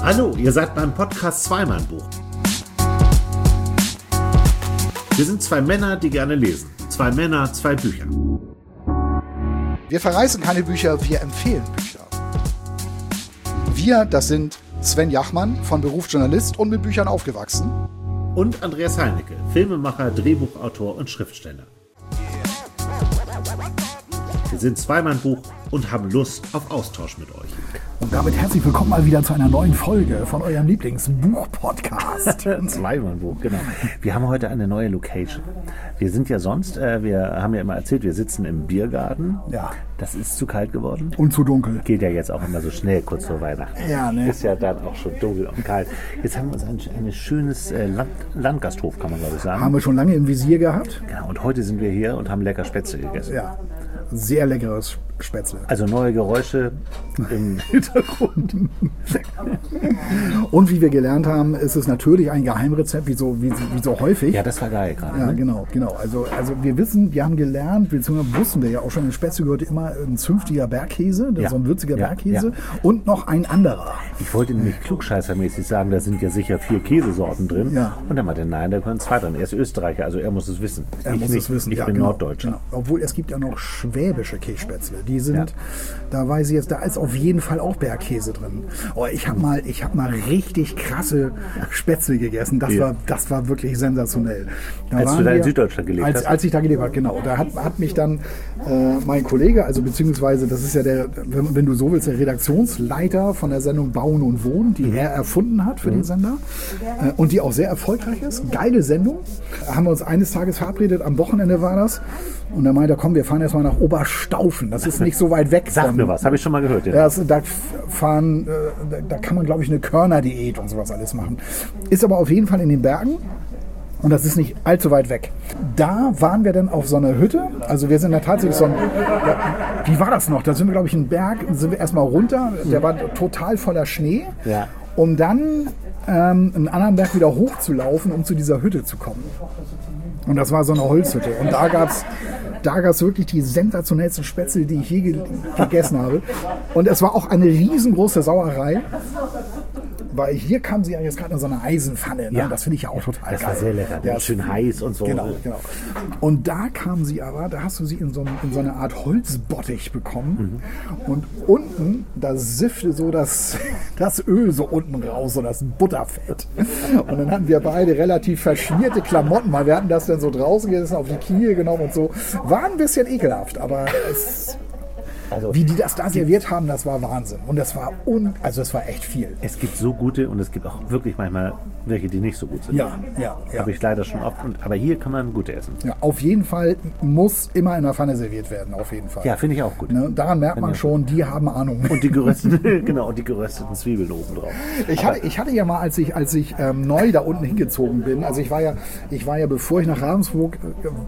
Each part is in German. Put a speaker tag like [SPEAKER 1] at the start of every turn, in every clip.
[SPEAKER 1] Hallo, ihr seid beim Podcast Zweimann-Buch. Wir sind zwei Männer, die gerne lesen. Zwei Männer, zwei Bücher.
[SPEAKER 2] Wir verreißen keine Bücher, wir empfehlen Bücher. Wir, das sind Sven Jachmann, von Beruf Journalist und mit Büchern aufgewachsen.
[SPEAKER 1] Und Andreas Heinecke, Filmemacher, Drehbuchautor und Schriftsteller. Wir sind Zweimann-Buch und haben Lust auf Austausch mit euch.
[SPEAKER 3] Und damit herzlich willkommen mal wieder zu einer neuen Folge von eurem Lieblingsbuch-Podcast.
[SPEAKER 1] Zweimann-Buch, genau. Wir haben heute eine neue Location. Wir sind ja sonst, wir haben ja immer erzählt, wir sitzen im Biergarten.
[SPEAKER 3] Ja.
[SPEAKER 1] Das ist zu kalt geworden.
[SPEAKER 3] Und zu dunkel.
[SPEAKER 1] Geht ja jetzt auch immer so schnell, kurz vor Weihnachten.
[SPEAKER 3] Ja, ne?
[SPEAKER 1] Ist ja dann auch schon dunkel und kalt. Jetzt haben wir uns ein schönes Landgasthof, kann man glaube ich sagen.
[SPEAKER 3] Haben wir schon lange im Visier gehabt.
[SPEAKER 1] Genau, und heute sind wir hier und haben lecker Spätzle gegessen.
[SPEAKER 3] Ja, sehr leckeres Spätzle.
[SPEAKER 1] Also neue Geräusche im Hintergrund.
[SPEAKER 3] Und wie wir gelernt haben, ist es natürlich ein Geheimrezept, wie so häufig.
[SPEAKER 1] Ja, das war geil gerade.
[SPEAKER 3] Ja,
[SPEAKER 1] ne?
[SPEAKER 3] genau. Also wir haben gelernt, beziehungsweise wussten wir ja auch schon, im Spätzle gehört immer ein zünftiger Bergkäse,
[SPEAKER 1] Ja.
[SPEAKER 3] so ein würziger
[SPEAKER 1] Ja,
[SPEAKER 3] Bergkäse
[SPEAKER 1] ja.
[SPEAKER 3] und noch ein anderer.
[SPEAKER 1] Ich wollte nämlich klugscheißermäßig sagen, da sind ja sicher 4 Käsesorten drin.
[SPEAKER 3] Ja.
[SPEAKER 1] Und er meinte, nein, da können 2 drin. Er ist Österreicher, also er muss es wissen.
[SPEAKER 3] Er muss es wissen.
[SPEAKER 1] Ich bin
[SPEAKER 3] genau,
[SPEAKER 1] Norddeutscher.
[SPEAKER 3] Genau. Obwohl es gibt ja noch schwäbische Kässpätzle. Die sind,
[SPEAKER 1] Ja.
[SPEAKER 3] da weiß ich jetzt, da ist auf jeden Fall auch Bergkäse drin. Oh, ich habe mal richtig krasse Spätzle gegessen. Das war wirklich sensationell.
[SPEAKER 1] Als du da in Süddeutschland gelebt hast?
[SPEAKER 3] Als ich da gelebt habe, genau. Da hat mich dann mein Kollege, also beziehungsweise das ist ja wenn du so willst, der Redaktionsleiter von der Sendung Bauen und Wohnen, die er erfunden hat für den Sender und die auch sehr erfolgreich ist. Geile Sendung. Haben wir uns eines Tages verabredet, am Wochenende war das. Und da meinte er, komm, wir fahren erstmal nach Oberstaufen. Das ist nicht so weit weg.
[SPEAKER 1] Sag mir was, habe ich schon mal gehört.
[SPEAKER 3] Ja, da kann man, glaube ich, eine Körnerdiät und sowas alles machen. Ist aber auf jeden Fall in den Bergen. Und das ist nicht allzu weit weg. Da waren wir dann auf so einer Hütte. Also wir sind da tatsächlich wie war das noch? Da sind wir, glaube ich, einen Berg, sind wir erstmal runter. Der war total voller Schnee.
[SPEAKER 1] Ja.
[SPEAKER 3] Um dann einen anderen Berg wieder hochzulaufen, um zu dieser Hütte zu kommen. Und das war so eine Holzhütte. Und da gab's wirklich die sensationellsten Spätzle, die ich je gegessen habe. Und es war auch eine riesengroße Sauerei. Weil hier kam sie ja jetzt gerade in so eine Eisenpfanne. Ne?
[SPEAKER 1] Ja.
[SPEAKER 3] Das finde ich ja auch total
[SPEAKER 1] Das
[SPEAKER 3] geil.
[SPEAKER 1] war sehr lecker.
[SPEAKER 3] Ja,
[SPEAKER 1] schön heiß und so.
[SPEAKER 3] Genau. Und da kam sie aber, da hast du sie in so eine Art Holzbottich bekommen. Und unten, da siffte so das Öl so unten raus, so das Butterfett. Und dann hatten wir beide relativ verschmierte Klamotten, weil wir hatten das dann so draußen gesessen, auf die Knie genommen und so. War ein bisschen ekelhaft, aber wie die das da serviert haben, das war Wahnsinn. Und das war es war echt viel.
[SPEAKER 1] Es gibt so gute und es gibt auch wirklich manchmal welche, die nicht so gut sind.
[SPEAKER 3] Ja.
[SPEAKER 1] Habe ich leider schon oft. Aber hier kann man gute essen.
[SPEAKER 3] Ja, auf jeden Fall muss immer in der Pfanne serviert werden, auf jeden Fall.
[SPEAKER 1] Ja, finde ich auch gut.
[SPEAKER 3] Ne, daran merkt man schon, die haben Ahnung.
[SPEAKER 1] Und die gerösteten Zwiebeln oben drauf.
[SPEAKER 3] Ich hatte ja mal, als ich neu da unten hingezogen bin, also ich war ja, bevor ich nach Ravensburg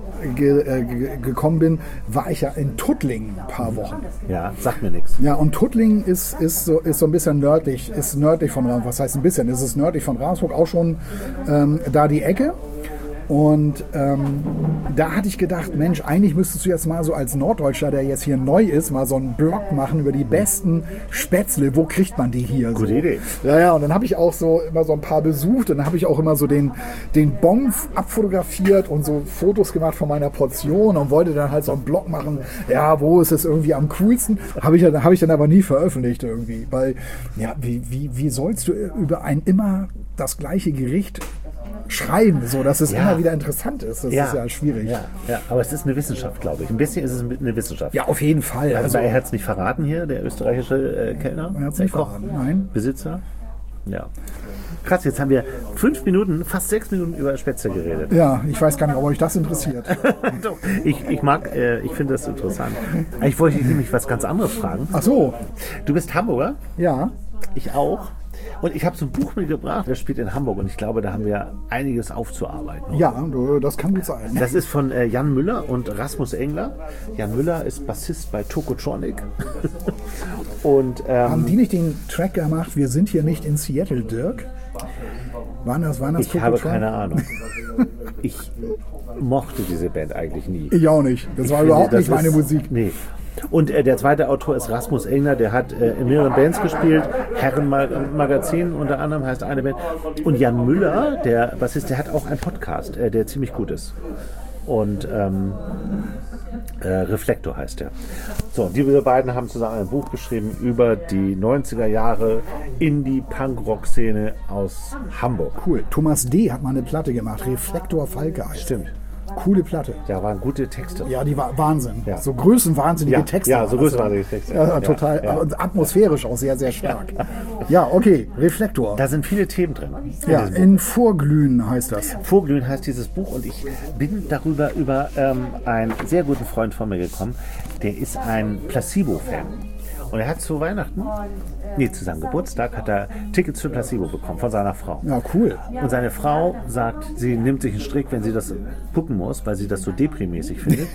[SPEAKER 3] gekommen bin, war ich ja in Tuttlingen ein paar Wochen.
[SPEAKER 1] Ja, sagt mir nichts.
[SPEAKER 3] Ja, und Tuttlingen ist so ein bisschen nördlich von Ravensburg. Was heißt ein bisschen? Es ist nördlich von Ravensburg, auch schon da die Ecke. Und da hatte ich gedacht, Mensch, eigentlich müsstest du jetzt mal so als Norddeutscher, der jetzt hier neu ist, mal so einen Blog machen über die besten Spätzle. Wo kriegt man die hier?
[SPEAKER 1] Gute Idee.
[SPEAKER 3] Ja, und dann habe ich auch so immer so ein paar besucht. Und dann habe ich auch immer so den Bon abfotografiert und so Fotos gemacht von meiner Portion und wollte dann halt so einen Blog machen. Ja, wo ist es irgendwie am coolsten? Habe ich dann aber nie veröffentlicht irgendwie. Weil, ja, wie sollst du über ein immer das gleiche Gericht schreiben, so dass es immer wieder interessant ist. Das ist ja schwierig.
[SPEAKER 1] Ja, aber es ist eine Wissenschaft, glaube ich. Ein bisschen ist es eine Wissenschaft.
[SPEAKER 3] Ja, auf jeden Fall.
[SPEAKER 1] Also er hat es nicht verraten hier, der österreichische Kellner.
[SPEAKER 3] Er hat es nicht verraten, nein.
[SPEAKER 1] Besitzer. Ja. Krass, jetzt haben wir 5 Minuten, fast 6 Minuten über Spätzle geredet.
[SPEAKER 3] Ja, ich weiß gar nicht, ob euch das interessiert.
[SPEAKER 1] Doch, ich finde das interessant. Ich wollte dich nämlich was ganz anderes fragen.
[SPEAKER 3] Ach so.
[SPEAKER 1] Du bist Hamburger?
[SPEAKER 3] Ja.
[SPEAKER 1] Ich auch. Und ich habe so ein Buch mitgebracht, das spielt in Hamburg und ich glaube, da haben wir einiges aufzuarbeiten.
[SPEAKER 3] Ja, das kann gut sein.
[SPEAKER 1] Das ist von Jan Müller und Rasmus Engler. Jan Müller ist Bassist bei Tokotronic. Und,
[SPEAKER 3] haben die nicht den Track gemacht, wir sind hier nicht in Seattle, Dirk? Waren das
[SPEAKER 1] ich habe keine Ahnung. Ich mochte diese Band eigentlich nie.
[SPEAKER 3] Ich auch nicht. Das war überhaupt nicht meine Musik.
[SPEAKER 1] Nee. Und der zweite Autor ist Rasmus Engler, der hat in mehreren Bands gespielt, Herrenmagazin unter anderem heißt eine Band. Und Jan Müller, der Bassist, der hat auch einen Podcast, der ziemlich gut ist. Und Reflektor heißt der. So, diese beiden haben zusammen ein Buch geschrieben über die 90er Jahre Indie-Punk-Rock-Szene aus Hamburg.
[SPEAKER 3] Cool. Thomas D. hat mal eine Platte gemacht, Reflektor Falke heißt.
[SPEAKER 1] Stimmt.
[SPEAKER 3] Coole Platte.
[SPEAKER 1] Ja, waren gute Texte.
[SPEAKER 3] Ja, die war Wahnsinn.
[SPEAKER 1] Ja.
[SPEAKER 3] So größenwahnsinnige Texte.
[SPEAKER 1] Ja, so größenwahnsinnige Texte.
[SPEAKER 3] Ja, total.
[SPEAKER 1] Ja.
[SPEAKER 3] Und atmosphärisch auch sehr, sehr stark. Ja, okay, Reflektor.
[SPEAKER 1] Da sind viele Themen drin.
[SPEAKER 3] Ja, in Vorglühen heißt das.
[SPEAKER 1] Vorglühen heißt dieses Buch und ich bin darüber über einen sehr guten Freund von mir gekommen, der ist ein Placebo-Fan. Und er hat zu Weihnachten, zu seinem Geburtstag, hat er Tickets für Placebo bekommen von seiner Frau.
[SPEAKER 3] Ja, cool.
[SPEAKER 1] Und seine Frau sagt, sie nimmt sich einen Strick, wenn sie das gucken muss, weil sie das so deprimäßig findet.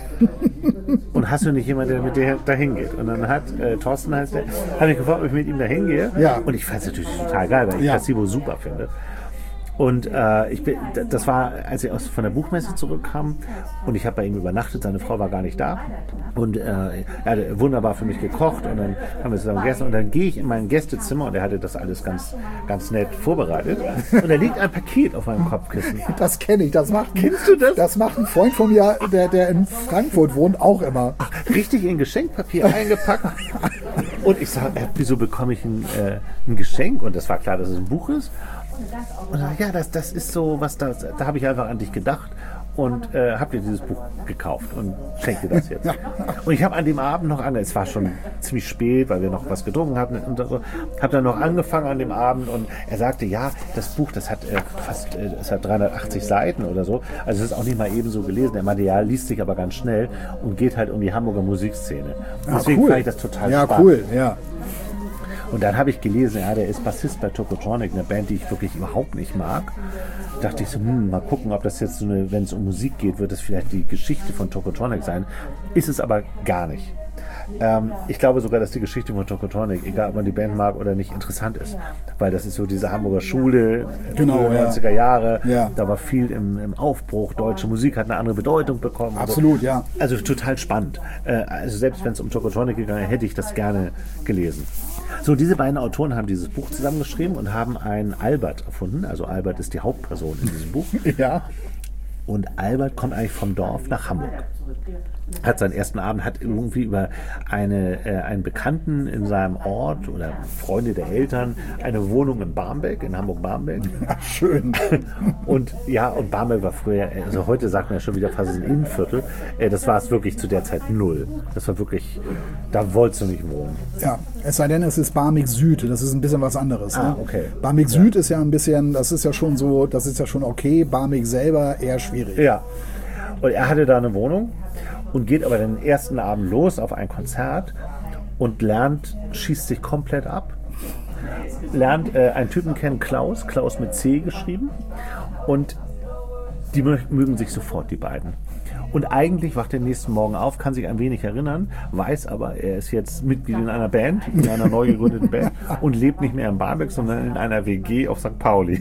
[SPEAKER 1] Und hast du nicht jemanden, der mit dir dahin geht? Und dann hat Thorsten heißt der, hat mich gefragt, ob ich mit ihm dahin gehe.
[SPEAKER 3] Ja.
[SPEAKER 1] Und ich fand es natürlich total geil, weil ich Placebo super finde. Und das war, als ich von der Buchmesse zurückkam und ich habe bei ihm übernachtet, seine Frau war gar nicht da und er hat wunderbar für mich gekocht und dann haben wir zusammen gegessen und dann gehe ich in mein Gästezimmer und er hatte das alles ganz, ganz nett vorbereitet und da liegt ein Paket auf meinem Kopfkissen.
[SPEAKER 3] Das kenne ich.
[SPEAKER 1] Kennst du das?
[SPEAKER 3] Das macht ein Freund von mir, der in Frankfurt wohnt, auch immer.
[SPEAKER 1] Richtig in Geschenkpapier eingepackt. Und ich sage, wieso bekomme ich ein Geschenk? Und das war klar, dass es ein Buch ist. Und dann, ja, das ist so, was da habe ich einfach an dich gedacht und habe dir dieses Buch gekauft und schenke dir das jetzt. Und ich habe an dem Abend noch es war schon ziemlich spät, weil wir noch was getrunken hatten und so, habe dann noch angefangen an dem Abend und er sagte, ja, das Buch, das hat es hat 380 Seiten oder so, also es ist auch nicht mal eben so gelesen. Er meinte, ja, liest sich aber ganz schnell und geht halt um die Hamburger Musikszene. Und deswegen
[SPEAKER 3] cool.
[SPEAKER 1] fand ich das total spannend.
[SPEAKER 3] Ja, cool, ja.
[SPEAKER 1] Und dann habe ich gelesen, ja, der ist Bassist bei Tokotronic, eine Band, die ich wirklich überhaupt nicht mag. Dachte ich so, mal gucken, ob das jetzt wenn es um Musik geht, wird das vielleicht die Geschichte von Tokotronic sein. Ist es aber gar nicht. Ich glaube sogar, dass die Geschichte von Tokotronic, egal ob man die Band mag oder nicht, interessant ist. Weil das ist so diese Hamburger Schule,
[SPEAKER 3] Genau, ja.
[SPEAKER 1] 90er Jahre.
[SPEAKER 3] Ja.
[SPEAKER 1] Da war viel im Aufbruch. Deutsche Musik hat eine andere Bedeutung bekommen.
[SPEAKER 3] Absolut, ja.
[SPEAKER 1] Also total spannend. Also selbst wenn es um Tokotronic gegangen wäre, hätte ich das gerne gelesen. So, diese beiden Autoren haben dieses Buch zusammengeschrieben und haben einen Albert erfunden. Also Albert ist die Hauptperson in diesem Buch.
[SPEAKER 3] Ja.
[SPEAKER 1] Und Albert kommt eigentlich vom Dorf nach Hamburg. Hat seinen ersten Abend, hat irgendwie über einen Bekannten in seinem Ort oder Freunde der Eltern eine Wohnung in Barmbek, in Hamburg-Barmbek.
[SPEAKER 3] Ach, schön.
[SPEAKER 1] Und Barmbek war früher, also heute sagt man ja schon wieder fast ein Innenviertel. Das war es wirklich zu der Zeit null. Das war wirklich, da wolltest du nicht wohnen.
[SPEAKER 3] Ja, es sei denn, es ist Barmbek Süd, das ist ein bisschen was anderes.
[SPEAKER 1] Ah,
[SPEAKER 3] ne?
[SPEAKER 1] okay.
[SPEAKER 3] Barmbek Süd ist ja ein bisschen, das ist ja schon okay, Barmbek selber eher schwierig.
[SPEAKER 1] Ja. Und er hatte da eine Wohnung und geht aber den ersten Abend los auf ein Konzert und schießt sich komplett ab, lernt einen Typen kennen, Klaus mit C geschrieben und die mögen sich sofort, die beiden. Und eigentlich wacht er nächsten Morgen auf, kann sich ein wenig erinnern, weiß aber, er ist jetzt Mitglied in einer Band, in einer neu gegründeten Band und lebt nicht mehr in Barmbek, sondern in einer WG auf St. Pauli.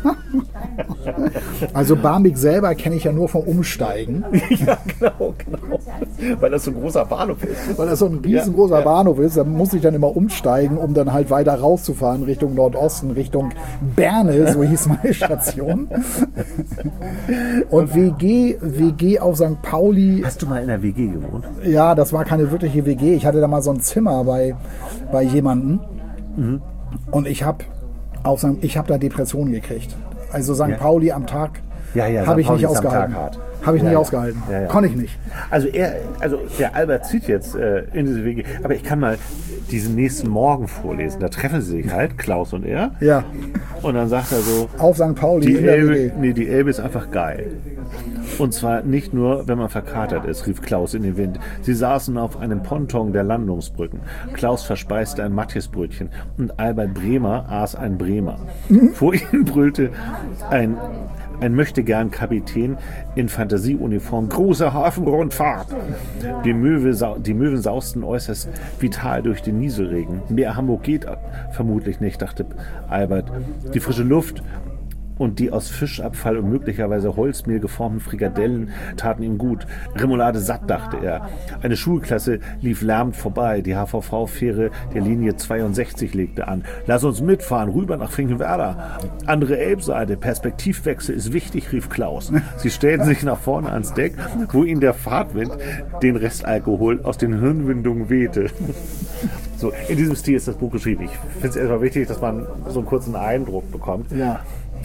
[SPEAKER 3] Also Barmbek selber kenne ich ja nur vom Umsteigen.
[SPEAKER 1] Ja, genau. Weil das so ein großer Bahnhof ist.
[SPEAKER 3] Weil das so ein riesengroßer Bahnhof ist, da muss ich dann immer umsteigen, um dann halt weiter rauszufahren Richtung Nordosten, Richtung Berne, so hieß meine Station. Und WG auf St. Pauli.
[SPEAKER 1] Hast du mal in der WG gewohnt?
[SPEAKER 3] Ja, das war keine wirkliche WG. Ich hatte da mal so ein Zimmer bei jemandem. Mhm. Und ich habe da Depressionen gekriegt. Also St. Pauli am Tag habe ich nicht ausgehalten. Habe ich nicht ausgehalten.
[SPEAKER 1] Ja.
[SPEAKER 3] Konnte ich nicht.
[SPEAKER 1] Also der Albert zieht jetzt in diese WG. Aber ich kann mal diesen nächsten Morgen vorlesen. Da treffen sie sich halt, Klaus und er.
[SPEAKER 3] Ja.
[SPEAKER 1] Und dann sagt er so,
[SPEAKER 3] auf St. Pauli in der WG.
[SPEAKER 1] Die Elbe ist einfach geil. Und zwar nicht nur, wenn man verkatert ist, rief Klaus in den Wind. Sie saßen auf einem Ponton der Landungsbrücken. Klaus verspeiste ein Matthiasbrötchen und Albert Bremer aß ein Bremer. Vor ihnen brüllte ein Möchtegern-Kapitän in Fantasieuniform, große Hafenrundfahrt. Die Möwen sausten äußerst vital durch den Nieselregen. Mehr Hamburg geht vermutlich nicht, dachte Albert. Die frische Luft und die aus Fischabfall und möglicherweise Holzmehl geformten Frikadellen taten ihm gut. Remoulade satt, dachte er. Eine Schulklasse lief lärmend vorbei. Die HVV-Fähre der Linie 62 legte an. Lass uns mitfahren, rüber nach Finkenwerder. Andere Elbseite, Perspektivwechsel ist wichtig, rief Klaus. Sie stellten sich nach vorne ans Deck, wo ihnen der Fahrtwind den Restalkohol aus den Hirnwindungen wehte. So, in diesem Stil ist das Buch geschrieben. Ich finde es erstmal wichtig, dass man so einen kurzen Eindruck bekommt.
[SPEAKER 3] Ja.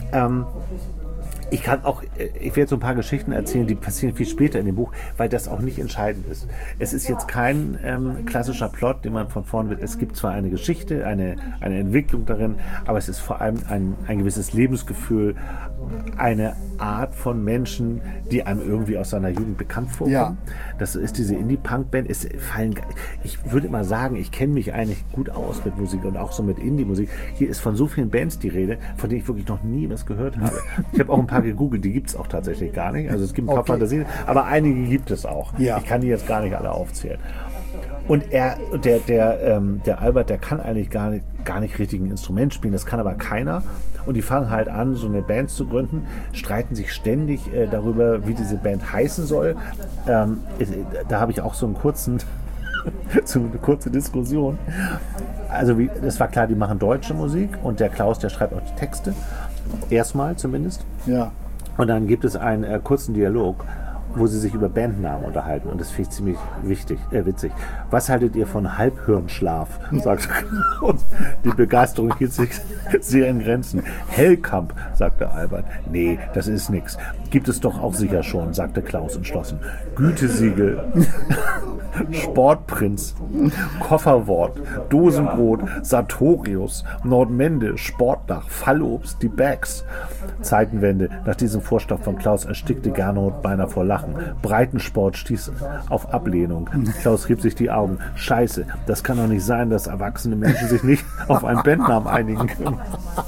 [SPEAKER 1] Ich werde so ein paar Geschichten erzählen, die passieren viel später in dem Buch, weil das auch nicht entscheidend ist. Es ist jetzt kein klassischer Plot, den man von vorn wird. Es gibt zwar eine Geschichte, eine Entwicklung darin, aber es ist vor allem ein gewisses Lebensgefühl, eine Art von Menschen, die einem irgendwie aus seiner Jugend bekannt vorkommen.
[SPEAKER 3] Ja.
[SPEAKER 1] Das ist diese Indie-Punk-Band. Ich würde immer sagen, ich kenne mich eigentlich gut aus mit Musik und auch so mit Indie-Musik. Hier ist von so vielen Bands die Rede, von denen ich wirklich noch nie was gehört habe. Ich habe auch ein paar gegoogelt, die gibt es auch tatsächlich gar nicht. Also es gibt ein paar Fantasien, aber einige gibt es auch.
[SPEAKER 3] Ja.
[SPEAKER 1] Ich kann die jetzt gar nicht alle aufzählen. Und der Albert, der kann eigentlich gar nicht richtig ein Instrument spielen, das kann aber keiner. Und die fangen halt an, so eine Band zu gründen, streiten sich ständig darüber, wie diese Band heißen soll. Da habe ich auch so eine kurze Diskussion. Also das war klar, die machen deutsche Musik und der Klaus, der schreibt auch die Texte. Erstmal zumindest.
[SPEAKER 3] Ja.
[SPEAKER 1] Und dann gibt es einen kurzen Dialog, wo sie sich über Bandnamen unterhalten. Und das finde ich ziemlich witzig. Was haltet ihr von Halbhirnschlaf? Sagt Klaus. Die Begeisterung hielt sich sehr in Grenzen. Hellkamp, sagte Albert. Nee, das ist nix. Gibt es doch auch sicher schon, sagte Klaus entschlossen. Gütesiegel, Sportprinz, Kofferwort, Dosenbrot, Sartorius, Nordmende, Sportdach, Fallobst, die Bags. Zeitenwende. Nach diesem Vorstoff von Klaus erstickte Gernot beinahe vor Lachen. Breitensport stieß auf Ablehnung. Klaus rieb sich die Augen. Scheiße, das kann doch nicht sein, dass erwachsene Menschen sich nicht auf einen Bandnamen einigen können.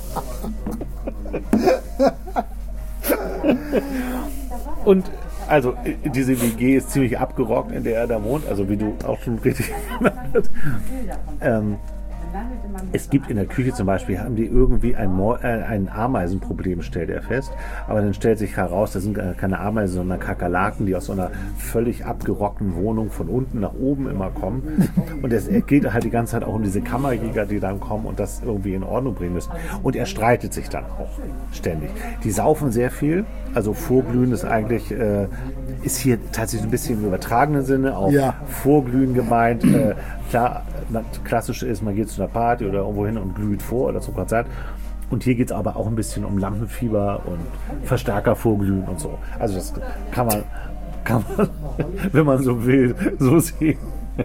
[SPEAKER 1] Und also diese WG ist ziemlich abgerockt, in der er da wohnt, also wie du auch schon richtig gemacht hast. Es gibt in der Küche zum Beispiel, haben die irgendwie ein Ameisenproblem, stellt er fest. Aber dann stellt sich heraus, das sind keine Ameisen, sondern Kakerlaken, die aus so einer völlig abgerockten Wohnung von unten nach oben immer kommen. Und es geht halt die ganze Zeit auch um diese Kammerjäger, die dann kommen und das irgendwie in Ordnung bringen müssen. Und er streitet sich dann auch ständig. Die saufen sehr viel. Also Vorglühen ist eigentlich, ist hier tatsächlich ein bisschen im übertragenen Sinne auch Vorglühen gemeint. Klar, klassisch ist, man geht zu einer Party oder irgendwo hin und glüht vor oder zum Konzert. Und hier geht es aber auch ein bisschen um Lampenfieber und Verstärker vorglühen und so. Also das kann man, wenn man so will, so sehen.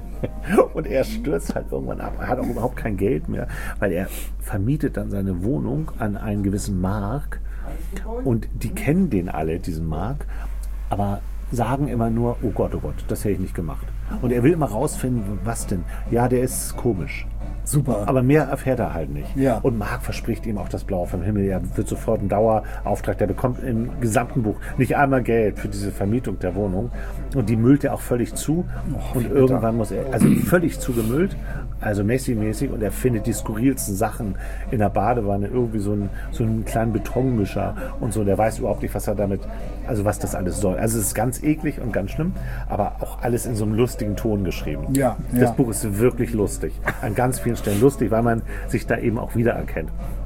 [SPEAKER 1] Und er stürzt halt irgendwann ab. Er hat auch überhaupt kein Geld mehr, weil er vermietet dann seine Wohnung an einen gewissen Mark. Und die kennen den alle, diesen Mark, aber sagen immer nur, oh Gott, das hätte ich nicht gemacht. Und er will immer rausfinden, was denn? Ja, der ist komisch.
[SPEAKER 3] Super.
[SPEAKER 1] Aber mehr erfährt er halt nicht.
[SPEAKER 3] Ja.
[SPEAKER 1] Und Marc verspricht ihm auch das Blaue vom Himmel. Er wird sofort einen Dauerauftrag. Der bekommt im gesamten Buch nicht einmal Geld für diese Vermietung der Wohnung. Und die müllt er auch völlig zu. Und irgendwann muss er, also völlig zugemüllt, also Messi-mäßig. Und er findet die skurrilsten Sachen in der Badewanne. Irgendwie so einen kleinen Betonmischer und so. Der weiß überhaupt nicht, was er damit, also was das alles soll. Also es ist ganz eklig und ganz schlimm, aber auch alles in so einem lustigen Ton geschrieben.
[SPEAKER 3] Ja,
[SPEAKER 1] das Buch ist wirklich lustig. An ganz vielen Stellen lustig, weil man sich da eben auch wiedererkennt.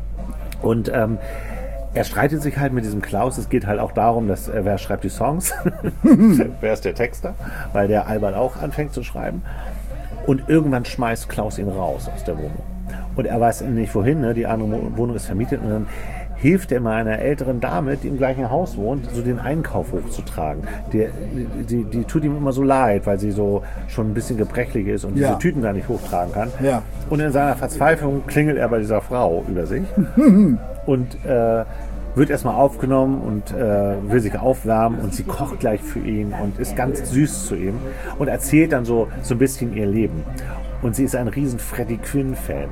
[SPEAKER 1] Und er streitet sich halt mit diesem Klaus. Es geht halt auch darum, dass wer schreibt die Songs, wer ist der Texter, weil der Albert auch anfängt zu schreiben. Und irgendwann schmeißt Klaus ihn raus aus der Wohnung. Und er weiß nicht wohin, ne? Die andere Wohnung ist vermietet und dann hilft er mal einer älteren Dame, die im gleichen Haus wohnt, so den Einkauf hochzutragen. Die tut ihm immer so leid, weil sie so schon ein bisschen gebrechlich ist und diese Tüten da nicht hochtragen kann.
[SPEAKER 3] Ja.
[SPEAKER 1] Und in seiner Verzweiflung klingelt er bei dieser Frau über sich und wird erstmal aufgenommen und will sich aufwärmen und sie kocht gleich für ihn und ist ganz süß zu ihm und erzählt dann so ein bisschen ihr Leben. Und sie ist ein riesen Freddie Quinn-Fan.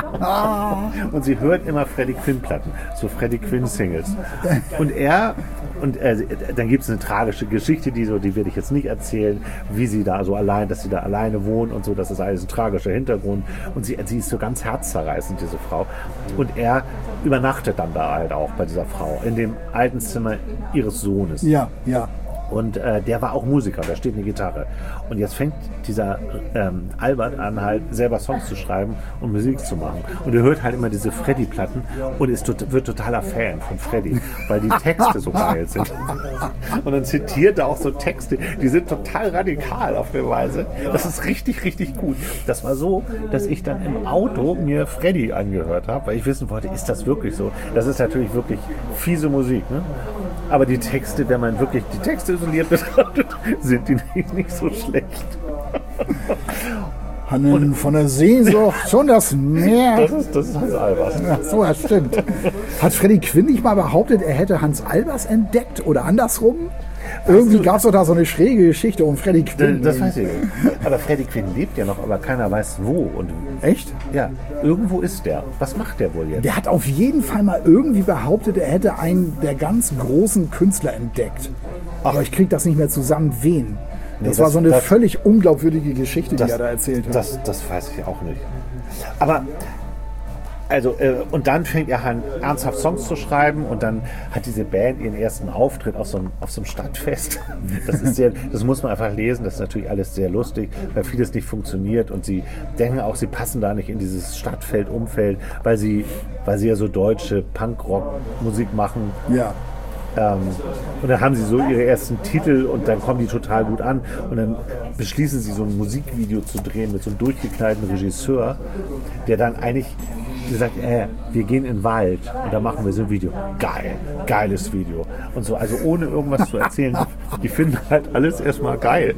[SPEAKER 1] Und sie hört immer Freddie Quinn-Platten, so Freddie Quinn-Singles. Und er Und dann gibt es eine tragische Geschichte, die werde ich jetzt nicht erzählen, wie sie da so dass sie da alleine wohnen und so, das ist alles ein tragischer Hintergrund. Und sie ist so ganz herzzerreißend, diese Frau. Und er übernachtet dann da halt auch bei dieser Frau, in dem alten Zimmer ihres Sohnes.
[SPEAKER 3] Ja, ja.
[SPEAKER 1] Und der war auch Musiker, da steht eine Gitarre. Und jetzt fängt dieser Albert an, halt selber Songs zu schreiben und Musik zu machen. Und er hört halt immer diese Freddy-Platten und wird totaler Fan von Freddy, weil die Texte so geil sind. Und dann zitiert er auch so Texte, die sind total radikal auf eine Weise. Das ist richtig, richtig gut. Das war so, dass ich dann im Auto mir Freddy angehört habe, weil ich wissen wollte, ist das wirklich so? Das ist natürlich wirklich fiese Musik, ne? Aber die Texte, wenn man wirklich die Texte isoliert betrachtet, sind die nicht so schlecht.
[SPEAKER 3] Hannen von der Sehnsucht, schon das Meer.
[SPEAKER 1] Das ist Hans Albers.
[SPEAKER 3] Ach so, das stimmt. Hat Freddy Quinn nicht mal behauptet, er hätte Hans Albers entdeckt oder andersrum? Irgendwie gab es doch da so eine schräge Geschichte um Freddy Quinn.
[SPEAKER 1] Das weiß ich nicht. Aber Freddy Quinn lebt ja noch, aber keiner weiß wo. Und
[SPEAKER 3] echt?
[SPEAKER 1] Ja, irgendwo ist der. Was macht der wohl jetzt?
[SPEAKER 3] Der hat auf jeden Fall mal irgendwie behauptet, er hätte einen der ganz großen Künstler entdeckt. Aber ich kriege das nicht mehr zusammen, wen. Das war so eine völlig unglaubwürdige Geschichte, die er da erzählt hat.
[SPEAKER 1] Das weiß ich auch nicht. Aber und dann fängt er an, ernsthaft Songs zu schreiben und dann hat diese Band ihren ersten Auftritt auf so einem Stadtfest. Das muss man einfach lesen, das ist natürlich alles sehr lustig, weil vieles nicht funktioniert und sie denken auch, sie passen da nicht in dieses Stadtfeld-Umfeld, weil sie ja so deutsche Punkrock-Musik machen.
[SPEAKER 3] Ja.
[SPEAKER 1] Und dann haben sie so ihre ersten Titel und dann kommen die total gut an und dann beschließen sie so ein Musikvideo zu drehen mit so einem durchgeknallten Regisseur, der dann eigentlich gesagt, wir gehen in den Wald und da machen wir so ein Video. Geiles Video. Und so, also ohne irgendwas zu erzählen, die finden halt alles erstmal geil.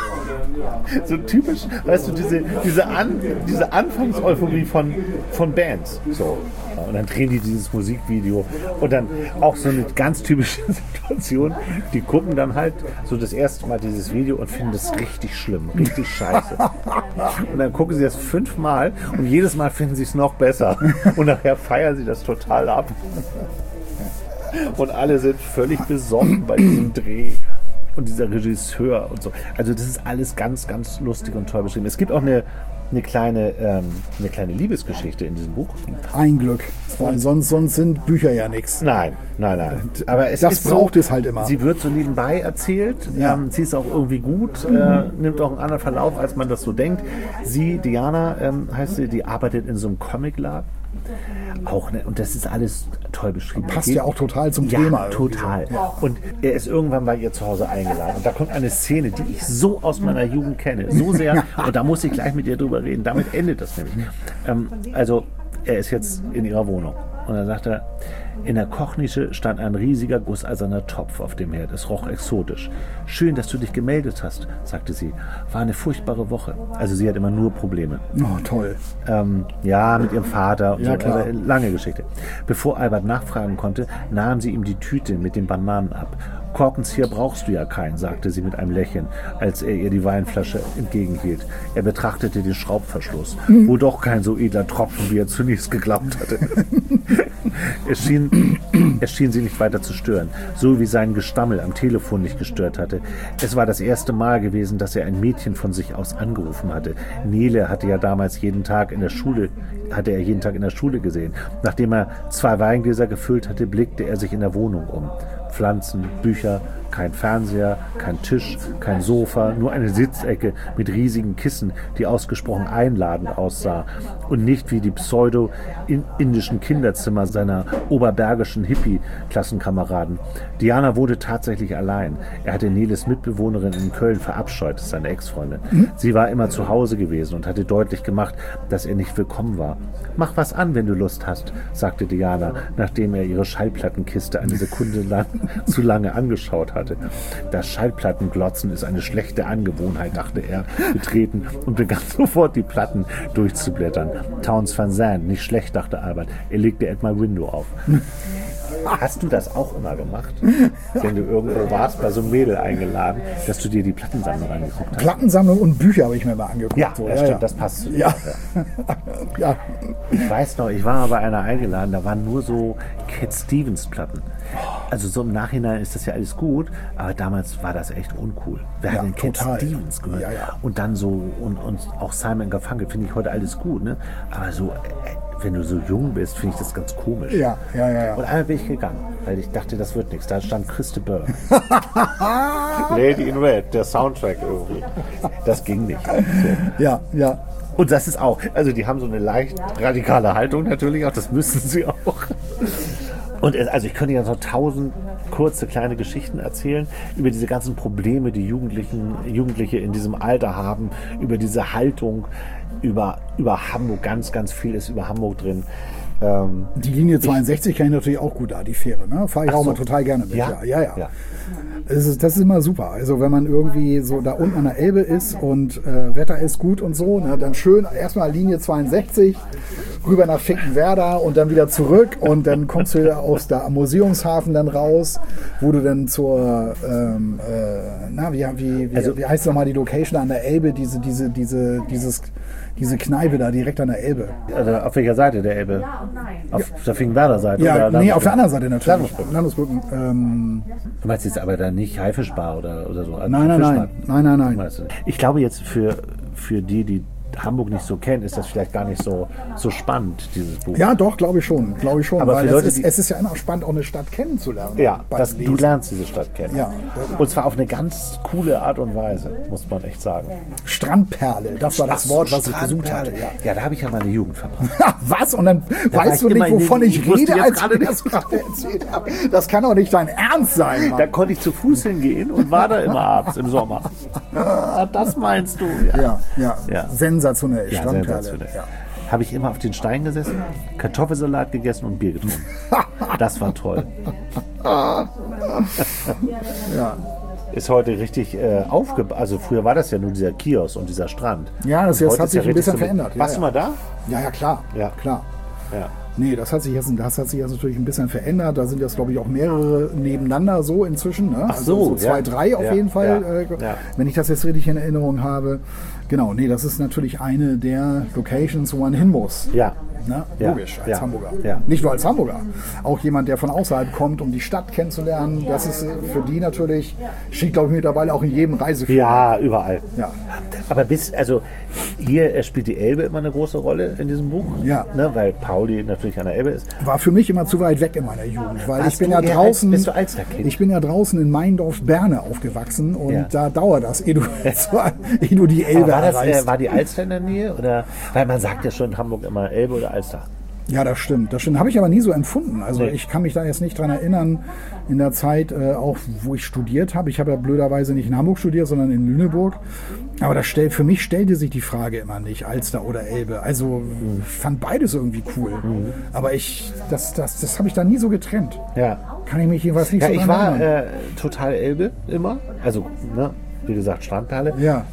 [SPEAKER 1] So typisch, weißt du, diese Anfangseuphorie von Bands. So. Und dann drehen die dieses Musikvideo und dann auch so eine ganz typische Situation, die gucken dann halt so das erste Mal dieses Video und finden das richtig schlimm, richtig scheiße. Und dann gucken sie das 5-mal und jedes Mal finden sie es noch besser. Und nachher feiern sie das total ab. Und alle sind völlig besoffen bei diesem Dreh. Und dieser Regisseur und so. Also das ist alles ganz, ganz lustig und toll beschrieben. Es gibt auch eine kleine Liebesgeschichte in diesem Buch.
[SPEAKER 3] Ein Glück, weil sonst sind Bücher ja nichts.
[SPEAKER 1] Nein. Aber
[SPEAKER 3] das braucht es halt immer.
[SPEAKER 1] Sie wird so nebenbei erzählt. Ja. Sie ist auch irgendwie gut, nimmt auch einen anderen Verlauf, als man das so denkt. Sie, Diana heißt sie, die arbeitet in so einem Comicladen. Auch, ne? Und das ist alles toll beschrieben.
[SPEAKER 3] Passt ja auch total zum Thema.
[SPEAKER 1] Ja, total. Und er ist irgendwann bei ihr zu Hause eingeladen. Und da kommt eine Szene, die ich so aus meiner Jugend kenne. So sehr. Und da muss ich gleich mit ihr drüber reden. Damit endet das nämlich. Also, er ist jetzt in ihrer Wohnung. Und dann sagt er, in der Kochnische stand ein riesiger gusseiserner Topf auf dem Herd. Es roch exotisch. Schön, dass du dich gemeldet hast, sagte sie. War eine furchtbare Woche. Also sie hat immer nur Probleme.
[SPEAKER 3] Oh, toll.
[SPEAKER 1] Ja, mit ihrem Vater. Und
[SPEAKER 3] ja,
[SPEAKER 1] so.
[SPEAKER 3] klar.
[SPEAKER 1] Also, lange Geschichte. Bevor Albert nachfragen konnte, nahm sie ihm die Tüte mit den Bananen ab. Korkenzieher brauchst du ja keinen, sagte sie mit einem Lächeln, als er ihr die Weinflasche entgegenhielt. Er betrachtete den Schraubverschluss, wo doch kein so edler Tropfen, wie er zunächst geglaubt hatte. Es schien sie nicht weiter zu stören, so wie sein Gestammel am Telefon nicht gestört hatte. Es war das erste Mal gewesen, dass er ein Mädchen von sich aus angerufen hatte. Nele hatte ja damals jeden Tag in der Schule gesehen. Nachdem er 2 Weingläser gefüllt hatte, blickte er sich in der Wohnung um. Pflanzen, Bücher, kein Fernseher, kein Tisch, kein Sofa, nur eine Sitzecke mit riesigen Kissen, die ausgesprochen einladend aussah und nicht wie die pseudo-indischen Kinderzimmer seiner oberbergischen Hippie-Klassenkameraden. Diana wohnte tatsächlich allein. Er hatte Neles Mitbewohnerin in Köln verabscheut, seine Ex-Freundin. Sie war immer zu Hause gewesen und hatte deutlich gemacht, dass er nicht willkommen war. Mach was an, wenn du Lust hast, sagte Diana, nachdem er ihre Schallplattenkiste eine Sekunde lang zu lange angeschaut hatte. Das Schallplattenglotzen ist eine schlechte Angewohnheit, dachte er, betreten und begann sofort die Platten durchzublättern. Townes Van Zandt, nicht schlecht, dachte Albert. Er legte At My Window auf. Hast du das auch immer gemacht? Wenn du irgendwo warst, bei so einem Mädel eingeladen, dass du dir die Plattensammlung angeguckt hast?
[SPEAKER 3] Plattensammlung und Bücher habe ich mir mal angeguckt.
[SPEAKER 1] Ja,
[SPEAKER 3] so.
[SPEAKER 1] das stimmt, das passt zu dir.
[SPEAKER 3] Ja. Ja.
[SPEAKER 1] Ich weiß noch, ich war mal bei einer eingeladen, da waren nur so Cat Stevens Platten. Also so im Nachhinein ist das ja alles gut, aber damals war das echt uncool. Wer hat denn Cat
[SPEAKER 3] total.
[SPEAKER 1] Stevens gehört?
[SPEAKER 3] Ja, ja.
[SPEAKER 1] Und dann so, und auch Simon Garfunkel finde ich heute alles gut, ne? Aber so, wenn du so jung bist, finde ich das ganz komisch.
[SPEAKER 3] Ja.
[SPEAKER 1] Und einmal bin ich gegangen, weil ich dachte, das wird nichts. Da stand Christa Burr. Lady in Red, der Soundtrack irgendwie. Das ging nicht. So.
[SPEAKER 3] Ja.
[SPEAKER 1] Und das ist auch, also die haben so eine leicht radikale Haltung natürlich auch, das müssen sie auch. Und also ich könnte ja so 1000 kurze kleine Geschichten erzählen über diese ganzen Probleme, die Jugendliche in diesem Alter haben, über diese Haltung, über Hamburg, ganz, ganz viel ist über Hamburg drin.
[SPEAKER 3] Die Linie 62 kenne ich natürlich auch gut da, die Fähre. Ne? Fahre ich auch mal total gerne mit.
[SPEAKER 1] Ja.
[SPEAKER 3] Das ist immer super. Also wenn man irgendwie so da unten an der Elbe ist und Wetter ist gut und so, ne, dann schön erstmal Linie 62 rüber nach Finkenwerder und dann wieder zurück und dann kommst du aus der Museumshafen dann raus, wo du dann zur wie heißt nochmal die Location an der Elbe, diese Kneipe da direkt an der Elbe.
[SPEAKER 1] Also auf welcher Seite der Elbe?
[SPEAKER 4] Ja und nein.
[SPEAKER 1] Auf der Finkenwerder Seite?
[SPEAKER 3] Ja,
[SPEAKER 1] oder
[SPEAKER 3] nee, auf der anderen Seite natürlich.
[SPEAKER 1] Landesbrücken.
[SPEAKER 3] Landesbrücken.
[SPEAKER 1] Du meinst jetzt aber dann nicht Haifischbar oder so? Also
[SPEAKER 3] Nein.
[SPEAKER 1] Weißt du. Ich glaube jetzt für die Hamburg nicht so kennen, ist das vielleicht gar nicht so spannend, dieses Buch.
[SPEAKER 3] Ja, doch, glaube ich schon.
[SPEAKER 1] Aber
[SPEAKER 3] weil
[SPEAKER 1] für Leute,
[SPEAKER 3] es ist ja immer spannend, auch eine Stadt kennenzulernen.
[SPEAKER 1] Ja, du lernst diese Stadt kennen.
[SPEAKER 3] Ja.
[SPEAKER 1] Und zwar auf eine ganz coole Art und Weise, muss man echt sagen.
[SPEAKER 3] Strandperle, das war das Wort, was ich gesucht hatte.
[SPEAKER 1] Ja, da habe ich ja meine Jugend verbracht.
[SPEAKER 3] Was? Und dann weißt du nicht, wovon ich rede, als ich das gerade erzählt habe. Das kann doch nicht dein Ernst sein, Mann.
[SPEAKER 1] Da konnte ich zu Fuß hingehen und war da immer abends im Sommer. Das meinst du?
[SPEAKER 3] Ja. Sensationell.
[SPEAKER 1] Ja,
[SPEAKER 3] Strandperle.
[SPEAKER 1] sensationell.
[SPEAKER 3] Ja.
[SPEAKER 1] Habe ich immer auf den Stein gesessen, Kartoffelsalat gegessen und Bier getrunken. Das war toll.
[SPEAKER 3] Ja.
[SPEAKER 1] Ist heute richtig also früher war das ja nur dieser Kiosk und dieser Strand.
[SPEAKER 3] Ja, das
[SPEAKER 1] Heute
[SPEAKER 3] hat
[SPEAKER 1] ist
[SPEAKER 3] sich
[SPEAKER 1] ja
[SPEAKER 3] ein bisschen
[SPEAKER 1] richtig so
[SPEAKER 3] verändert.
[SPEAKER 1] Warst du mal da?
[SPEAKER 3] Ja, klar.
[SPEAKER 1] Ja.
[SPEAKER 3] Klar.
[SPEAKER 1] Ja.
[SPEAKER 3] Nee, das hat sich jetzt natürlich ein bisschen verändert. Da sind jetzt, glaube ich, auch mehrere nebeneinander so inzwischen. Ne?
[SPEAKER 1] Ach so,
[SPEAKER 3] also 2, 3 auf jeden Fall, wenn ich das jetzt richtig in Erinnerung habe. Genau, nee, das ist natürlich eine der Locations, wo man hin muss.
[SPEAKER 1] Ja.
[SPEAKER 3] Ne?
[SPEAKER 1] Ja.
[SPEAKER 3] Logisch, als Hamburger.
[SPEAKER 1] Ja.
[SPEAKER 3] Nicht nur als Hamburger, auch jemand, der von außerhalb kommt, um die Stadt kennenzulernen. Das ist für die natürlich, steht, glaube ich, mittlerweile auch in jedem Reiseführer.
[SPEAKER 1] Ja, überall.
[SPEAKER 3] Ja.
[SPEAKER 1] Aber also hier spielt die Elbe immer eine große Rolle in diesem Buch.
[SPEAKER 3] Ja.
[SPEAKER 1] Ne, weil Pauli natürlich an der Elbe ist.
[SPEAKER 3] War für mich immer zu weit weg in meiner Jugend, weil
[SPEAKER 1] Warst
[SPEAKER 3] ich bin
[SPEAKER 1] du
[SPEAKER 3] ja
[SPEAKER 1] eher
[SPEAKER 3] draußen.
[SPEAKER 1] bist du Alsterkind?
[SPEAKER 3] Ich bin ja draußen in Meindorf-Berne aufgewachsen und
[SPEAKER 1] Ja.
[SPEAKER 3] da dauert das, ehe du die Elbe
[SPEAKER 1] Aber
[SPEAKER 3] erreichst.
[SPEAKER 1] war die Alster in der Nähe? Oder? Weil man sagt ja schon in Hamburg immer Elbe oder Alster.
[SPEAKER 3] Ja, das stimmt. Habe ich aber nie so empfunden. Also
[SPEAKER 1] Nee.
[SPEAKER 3] ich kann mich da jetzt nicht dran erinnern, in der Zeit, auch wo ich studiert habe. Ich habe ja blöderweise nicht in Hamburg studiert, sondern in Lüneburg. Aber für mich stellte sich die Frage immer nicht, Alster oder Elbe. Also ich fand beides irgendwie cool. Aber das habe ich da nie so getrennt.
[SPEAKER 1] Ja.
[SPEAKER 3] Kann ich mich jeweils nicht
[SPEAKER 1] Ja,
[SPEAKER 3] so
[SPEAKER 1] ich
[SPEAKER 3] dran
[SPEAKER 1] war
[SPEAKER 3] erinnern.
[SPEAKER 1] total Elbe immer. Also, ne, wie gesagt, Strandperle.
[SPEAKER 3] Ja.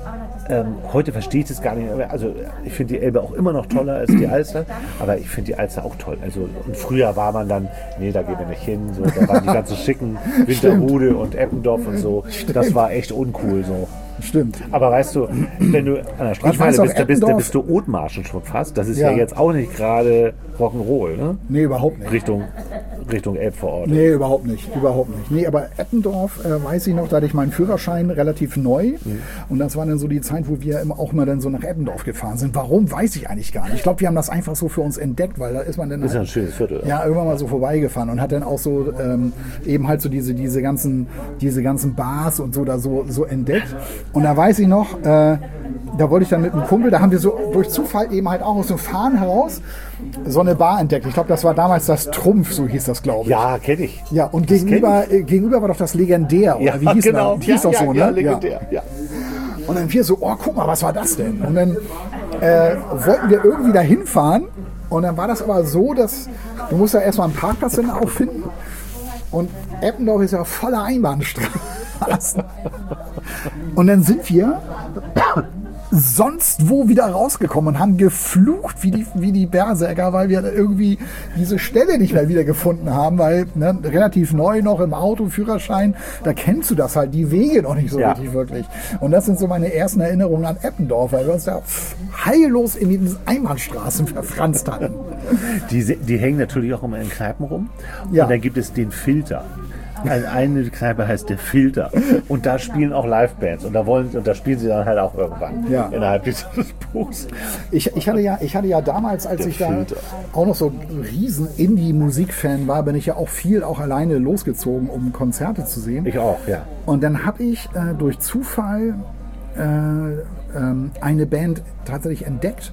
[SPEAKER 1] Heute verstehe ich das gar nicht mehr. Also ich finde die Elbe auch immer noch toller als die Alster, aber ich finde die Alster auch toll. Also und früher war man dann, nee, da gehen wir nicht hin. So, da waren die ganzen schicken Winterhude und Eppendorf und so. Das war echt uncool so.
[SPEAKER 3] Stimmt.
[SPEAKER 1] Aber weißt du, wenn du an der Strandperle
[SPEAKER 3] weiß auch,
[SPEAKER 1] bist, da
[SPEAKER 3] Eppendorf-
[SPEAKER 1] bist du Othmarschen schon fast. Das ist ja
[SPEAKER 3] Ja.
[SPEAKER 1] jetzt auch nicht gerade Rock'n'Roll, ne?
[SPEAKER 3] Nee, überhaupt nicht.
[SPEAKER 1] Richtung Elbvorort.
[SPEAKER 3] Nee, überhaupt nicht. Nee, aber Eppendorf, weiß ich noch, da hatte ich meinen Führerschein relativ neu. Und das war dann so die Zeit, wo wir auch immer dann so nach Eppendorf gefahren sind. Warum, weiß ich eigentlich gar nicht. Ich glaube, wir haben das einfach so für uns entdeckt, weil da ist man dann
[SPEAKER 1] Das ist ja ein schönes Viertel.
[SPEAKER 3] ja, irgendwann mal so vorbeigefahren und hat dann auch so eben halt so diese ganzen Bars und so da so entdeckt. Und da weiß ich noch, da wollte ich dann mit einem Kumpel, da haben wir so durch Zufall eben halt auch aus dem Fahren heraus so eine Bar entdeckt. Ich glaube, das war damals das Trumpf, so hieß das, glaube ich.
[SPEAKER 1] Ja, kenne ich.
[SPEAKER 3] Ja, und gegenüber war doch das Legendär, oder
[SPEAKER 1] Ja,
[SPEAKER 3] wie hieß
[SPEAKER 1] genau.
[SPEAKER 3] das? Hieß doch so, ne?
[SPEAKER 1] Ja, legendär. Ja.
[SPEAKER 3] Und dann wir so, oh, guck mal, was war das denn? Und dann wollten wir irgendwie da hinfahren. Und dann war das aber so, dass du musst ja erstmal einen Parkplatz dann auffinden. Und Eppendorf ist ja voller Einbahnstraßen. Und dann sind wir sonst wo wieder rausgekommen und haben geflucht wie die Berserker, weil wir irgendwie diese Stelle nicht mehr wieder gefunden haben, weil relativ neu noch im Auto, Führerschein, da kennst du das halt, die Wege noch nicht so richtig wirklich. Und das sind so meine ersten Erinnerungen an Eppendorf, weil wir uns da heillos in diesen Einbahnstraßen verfranst hatten.
[SPEAKER 1] Die hängen natürlich auch immer in Kneipen rum.
[SPEAKER 3] Ja.
[SPEAKER 1] Und dann gibt es den Filter. Also eine Kneipe heißt der Filter. Und da spielen auch Livebands. Und da spielen sie dann halt auch irgendwann innerhalb dieses Buchs.
[SPEAKER 3] Ich hatte ja damals, als ich da auch noch so ein riesen Indie-Musik-Fan war, bin ich ja auch viel auch alleine losgezogen, um Konzerte zu sehen.
[SPEAKER 1] Ich auch, ja.
[SPEAKER 3] Und dann habe ich durch Zufall eine Band tatsächlich entdeckt.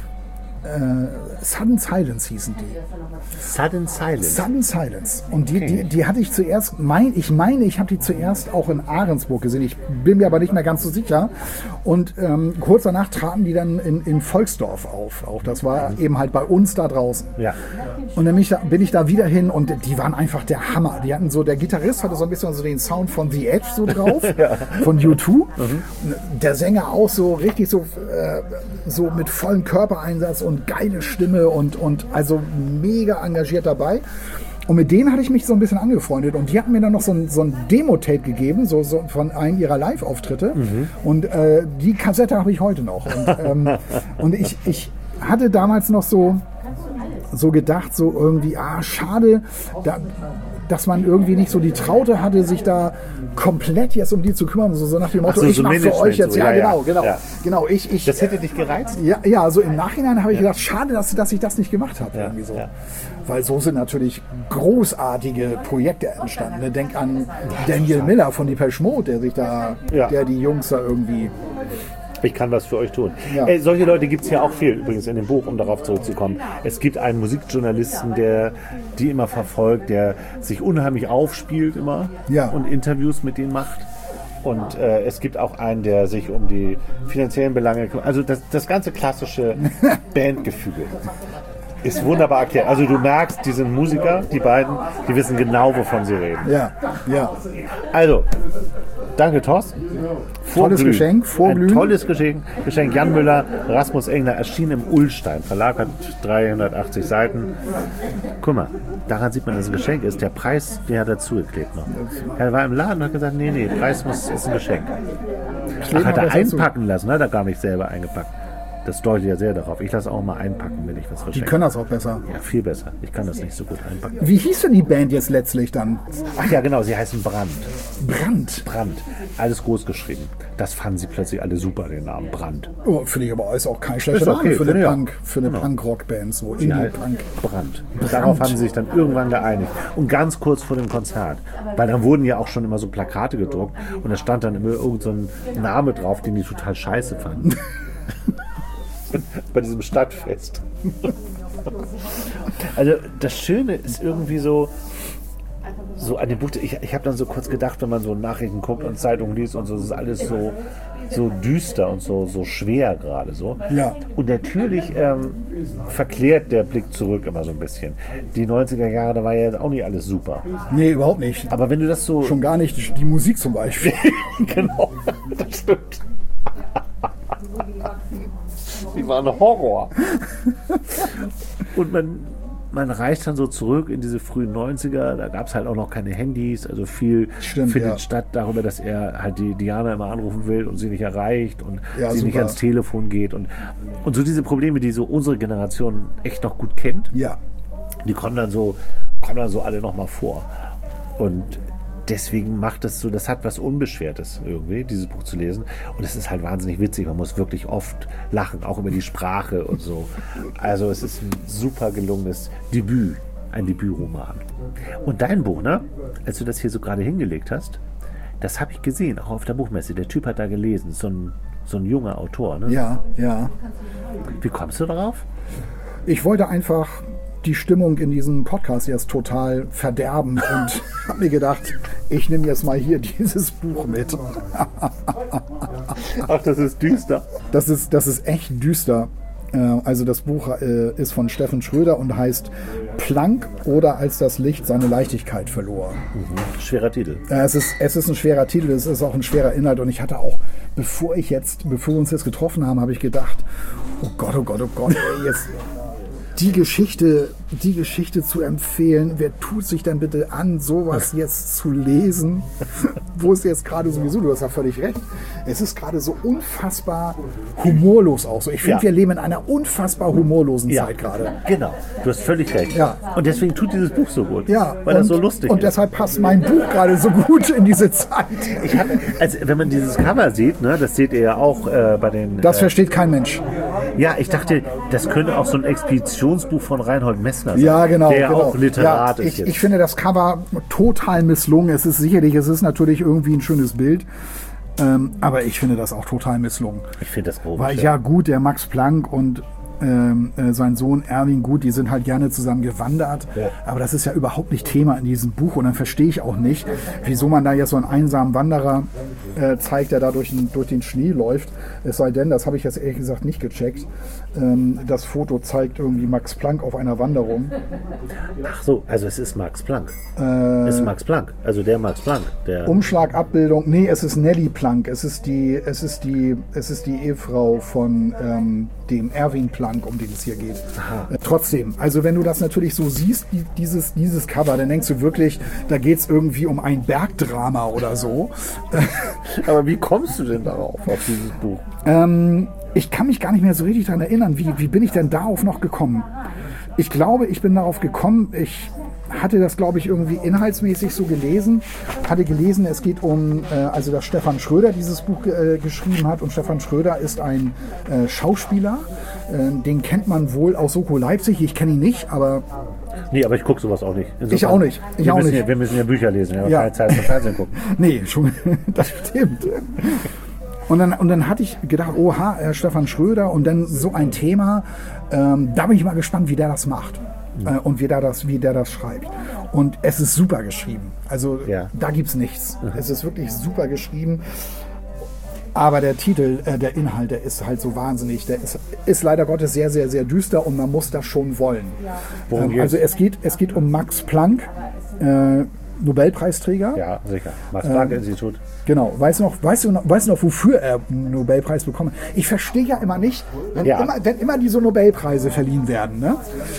[SPEAKER 3] Sudden Silence hießen die.
[SPEAKER 1] Sudden Silence?
[SPEAKER 3] Sudden Silence. Und die hatte ich zuerst, ich habe die zuerst auch in Ahrensburg gesehen. Ich bin mir aber nicht mehr ganz so sicher. Und kurz danach traten die dann in Volksdorf auf. Auch das war eben halt bei uns da draußen.
[SPEAKER 1] Ja.
[SPEAKER 3] Und dann bin ich da wieder hin und die waren einfach der Hammer. Die hatten so, der Gitarrist hatte so ein bisschen so den Sound von The Edge so drauf, von U2. Der Sänger auch so richtig so mit vollem Körpereinsatz und geile Stimme und also mega engagiert dabei. Und mit denen hatte ich mich so ein bisschen angefreundet und die hatten mir dann noch so ein Demo-Tape gegeben, so von einem ihrer Live-Auftritte. Und die Kassette habe ich heute noch. Und ich hatte damals noch so gedacht, so irgendwie, schade, dass man irgendwie nicht so die Traute hatte, sich da komplett jetzt um die zu kümmern, so nach dem Motto, ich mache für euch jetzt, genau.
[SPEAKER 1] Das hätte dich gereizt?
[SPEAKER 3] Ja, so im Nachhinein habe ich gedacht, schade, dass ich das nicht gemacht habe, irgendwie so. Weil so sind natürlich großartige Projekte entstanden. Ne? Denk an Daniel Miller von Depeche Mode, der die Jungs da irgendwie...
[SPEAKER 1] Ich kann was für euch tun.
[SPEAKER 3] Ja.
[SPEAKER 1] Solche Leute gibt es ja auch viel übrigens in dem Buch, um darauf zurückzukommen. Es gibt einen Musikjournalisten, der die immer verfolgt, der sich unheimlich aufspielt immer und Interviews mit denen macht. Und es gibt auch einen, der sich um die finanziellen Belange kümmert. Also das ganze klassische Bandgefüge ist wunderbar erklärt. Also du merkst, die sind Musiker, die beiden, die wissen genau, wovon sie reden.
[SPEAKER 3] Ja.
[SPEAKER 1] Also, danke Thorsten.
[SPEAKER 3] Tolles Geschenk, Vorglühen.
[SPEAKER 1] Ein tolles Geschenk. Jan Müller, Rasmus Engler, erschien im Ullstein Verlag, hat 380 Seiten. Guck mal, daran sieht man, dass es ein Geschenk ist. Der Preis, der hat dazugeklebt noch. Er war im Laden und hat gesagt, nee, Preis ist ein Geschenk. Hat er einpacken lassen, hat er gar nicht selber eingepackt. Das deutet ja sehr darauf. Ich lasse auch mal einpacken, wenn ich was verschenke.
[SPEAKER 3] Die können das auch besser.
[SPEAKER 1] Ja, viel besser. Ich kann das nicht so gut einpacken.
[SPEAKER 3] Wie hieß denn die Band jetzt letztlich dann?
[SPEAKER 1] Ach ja, genau, sie heißen Brand.
[SPEAKER 3] Brand.
[SPEAKER 1] Alles groß geschrieben. Das fanden sie plötzlich alle super, den Namen Brand.
[SPEAKER 3] Oh, finde ich aber ist auch kein schlechter Name für eine Punk-Rock-Band. So Indie-Punk.
[SPEAKER 1] Brand. Darauf haben sie sich dann irgendwann geeinigt. Und ganz kurz vor dem Konzert. Weil dann wurden ja auch schon immer so Plakate gedruckt und da stand dann immer irgend so ein Name drauf, den die total scheiße fanden. Bei diesem Stadtfest. Also das Schöne ist irgendwie so an dem Buch, ich habe dann so kurz gedacht, wenn man so Nachrichten guckt und Zeitungen liest und so, das ist alles so düster und so schwer gerade so.
[SPEAKER 3] Ja.
[SPEAKER 1] Und natürlich verklärt der Blick zurück immer so ein bisschen. Die 90er Jahre, da war ja auch nicht alles super.
[SPEAKER 3] Nee, überhaupt nicht.
[SPEAKER 1] Aber wenn du das so...
[SPEAKER 3] Schon gar nicht die Musik zum Beispiel.
[SPEAKER 1] Genau, das stimmt. Die war ein Horror. Und man reicht dann so zurück in diese frühen 90er, da gab es halt auch noch keine Handys, also viel findet statt darüber, dass er halt die Diana immer anrufen will und sie nicht erreicht und sie nicht ans Telefon geht und so diese Probleme, die so unsere Generation echt noch gut kennt, die kommen dann so alle nochmal vor. Und deswegen macht es so, das hat was Unbeschwertes irgendwie, dieses Buch zu lesen. Und es ist halt wahnsinnig witzig. Man muss wirklich oft lachen, auch über die Sprache und so. Also es ist ein super gelungenes Debüt, ein Debütroman. Und dein Buch, ne? Als du das hier so gerade hingelegt hast, das habe ich gesehen, auch auf der Buchmesse. Der Typ hat da gelesen, so ein junger Autor, ne?
[SPEAKER 3] Ja.
[SPEAKER 1] Wie kommst du darauf?
[SPEAKER 3] Ich wollte einfach die Stimmung in diesem Podcast jetzt total verderben und habe mir gedacht, ich nehme jetzt mal hier dieses Buch mit.
[SPEAKER 1] Ach, das ist düster.
[SPEAKER 3] Das ist echt düster. Also das Buch ist von Stefan Schröder und heißt Planck oder als das Licht seine Leichtigkeit verlor.
[SPEAKER 1] Schwerer Titel.
[SPEAKER 3] Es ist ein schwerer Titel, es ist auch ein schwerer Inhalt und ich hatte auch, bevor wir uns jetzt getroffen haben, habe ich gedacht, oh Gott, ey, jetzt die Geschichte zu empfehlen, wer tut sich denn bitte an, sowas jetzt zu lesen, wo es jetzt gerade sowieso, du hast ja völlig recht, es ist gerade so unfassbar humorlos auch so. Ich finde, wir leben in einer unfassbar humorlosen Zeit gerade.
[SPEAKER 1] Genau, du hast völlig recht.
[SPEAKER 3] Ja.
[SPEAKER 1] Und deswegen tut dieses Buch so gut, weil das so lustig ist.
[SPEAKER 3] Und deshalb passt mein Buch gerade so gut in diese Zeit.
[SPEAKER 1] Also, wenn man dieses Cover sieht, ne, das seht ihr ja auch bei den...
[SPEAKER 3] Das versteht kein Mensch.
[SPEAKER 1] Ja, ich dachte, das könnte auch so ein Expeditionsbuch von Reinhold Messner sein.
[SPEAKER 3] Ja, genau.
[SPEAKER 1] Der ja
[SPEAKER 3] genau.
[SPEAKER 1] auch Literat ist jetzt.
[SPEAKER 3] Ich finde das Cover total misslungen. Es ist natürlich irgendwie ein schönes Bild. Aber ich finde das auch total misslungen.
[SPEAKER 1] Ich finde das grob.
[SPEAKER 3] Weil ja gut, der Max Planck und sein Sohn Erwin, gut, die sind halt gerne zusammen gewandert, aber das ist ja überhaupt nicht Thema in diesem Buch und dann verstehe ich auch nicht, wieso man da jetzt so einen einsamen Wanderer zeigt, der da durch den Schnee läuft, es sei denn, das habe ich jetzt ehrlich gesagt nicht gecheckt, das Foto zeigt irgendwie Max Planck auf einer Wanderung.
[SPEAKER 1] Ach so, also es ist Max Planck. Es ist Max Planck, also der Max Planck. Der
[SPEAKER 3] Umschlagabbildung, nee, es ist Nelly Planck, es ist die Ehefrau von dem Erwin Planck, um den es hier geht. Trotzdem, also wenn du das natürlich so siehst, dieses Cover, dann denkst du wirklich, da geht es irgendwie um ein Bergdrama oder so.
[SPEAKER 1] Aber wie kommst du denn darauf, auf dieses Buch?
[SPEAKER 3] Ich kann mich gar nicht mehr so richtig daran erinnern, wie bin ich denn darauf noch gekommen? Ich glaube, ich bin darauf gekommen, ich hatte das, glaube ich, irgendwie inhaltsmäßig so gelesen. Hatte gelesen, es geht um, also dass Stefan Schröder dieses Buch geschrieben hat. Und Stefan Schröder ist ein Schauspieler. Den kennt man wohl aus Soko Leipzig. Ich kenne ihn nicht, aber...
[SPEAKER 1] Nee, aber ich gucke sowas auch nicht. Insofern,
[SPEAKER 3] ich auch nicht.
[SPEAKER 1] Wir müssen ja Bücher lesen, ja, keine Zeit zum Fernsehen gucken.
[SPEAKER 3] Nee, schon, das stimmt. Und dann hatte ich gedacht, oha, Stefan Schröder und dann so ein Thema. Da bin ich mal gespannt, wie der das macht. Und wie der das schreibt. Und es ist super geschrieben. Also da gibt es nichts. Es ist wirklich super geschrieben. Aber der Titel, der Inhalt, der ist halt so wahnsinnig. Der ist leider Gottes sehr, sehr, sehr düster und man muss das schon wollen. Also es geht um Max Planck, Nobelpreisträger.
[SPEAKER 1] Ja, sicher. Max-Planck-Institut.
[SPEAKER 3] Genau. Weißt du noch, wofür er einen Nobelpreis bekommen hat? Ich verstehe ja immer nicht, wenn immer diese Nobelpreise verliehen werden. Ne?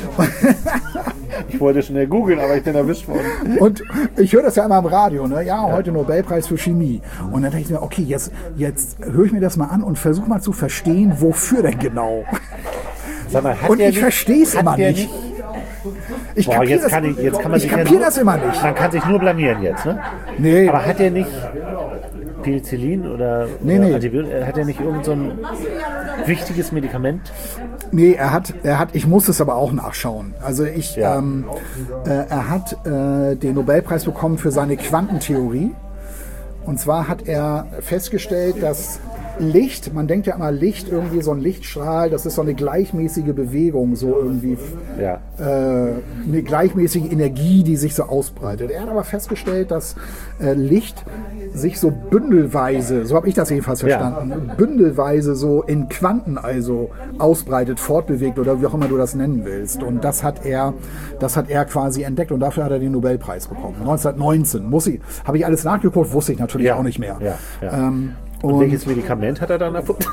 [SPEAKER 1] Ich wollte schnell googeln, aber ich bin erwischt worden.
[SPEAKER 3] Und ich höre das ja immer im Radio. Ne? Ja, heute Nobelpreis für Chemie. Und dann denke ich mir, okay, jetzt höre ich mir das mal an und versuche mal zu verstehen, wofür denn genau.
[SPEAKER 1] Sag mal,
[SPEAKER 3] ich verstehe es immer nicht. Ich kapiere das immer nicht.
[SPEAKER 1] Man kann sich nur blamieren jetzt, ne?
[SPEAKER 3] Nee.
[SPEAKER 1] Aber hat er nicht Penicillin oder Antibiotika, hat er nicht irgend so ein wichtiges Medikament?
[SPEAKER 3] Nee, er hat, ich muss es aber auch nachschauen. Also er hat den Nobelpreis bekommen für seine Quantentheorie. Und zwar hat er festgestellt, dass Licht, man denkt ja immer Licht, irgendwie so ein Lichtstrahl, das ist so eine gleichmäßige Bewegung, so irgendwie eine gleichmäßige Energie, die sich so ausbreitet. Er hat aber festgestellt, dass Licht sich so bündelweise, so habe ich das jedenfalls verstanden, bündelweise so in Quanten also ausbreitet, fortbewegt oder wie auch immer du das nennen willst. Und das hat er quasi entdeckt und dafür hat er den Nobelpreis bekommen. 1919. Habe ich alles nachgeguckt, wusste ich natürlich auch nicht mehr.
[SPEAKER 1] Und welches Medikament hat er dann erfunden?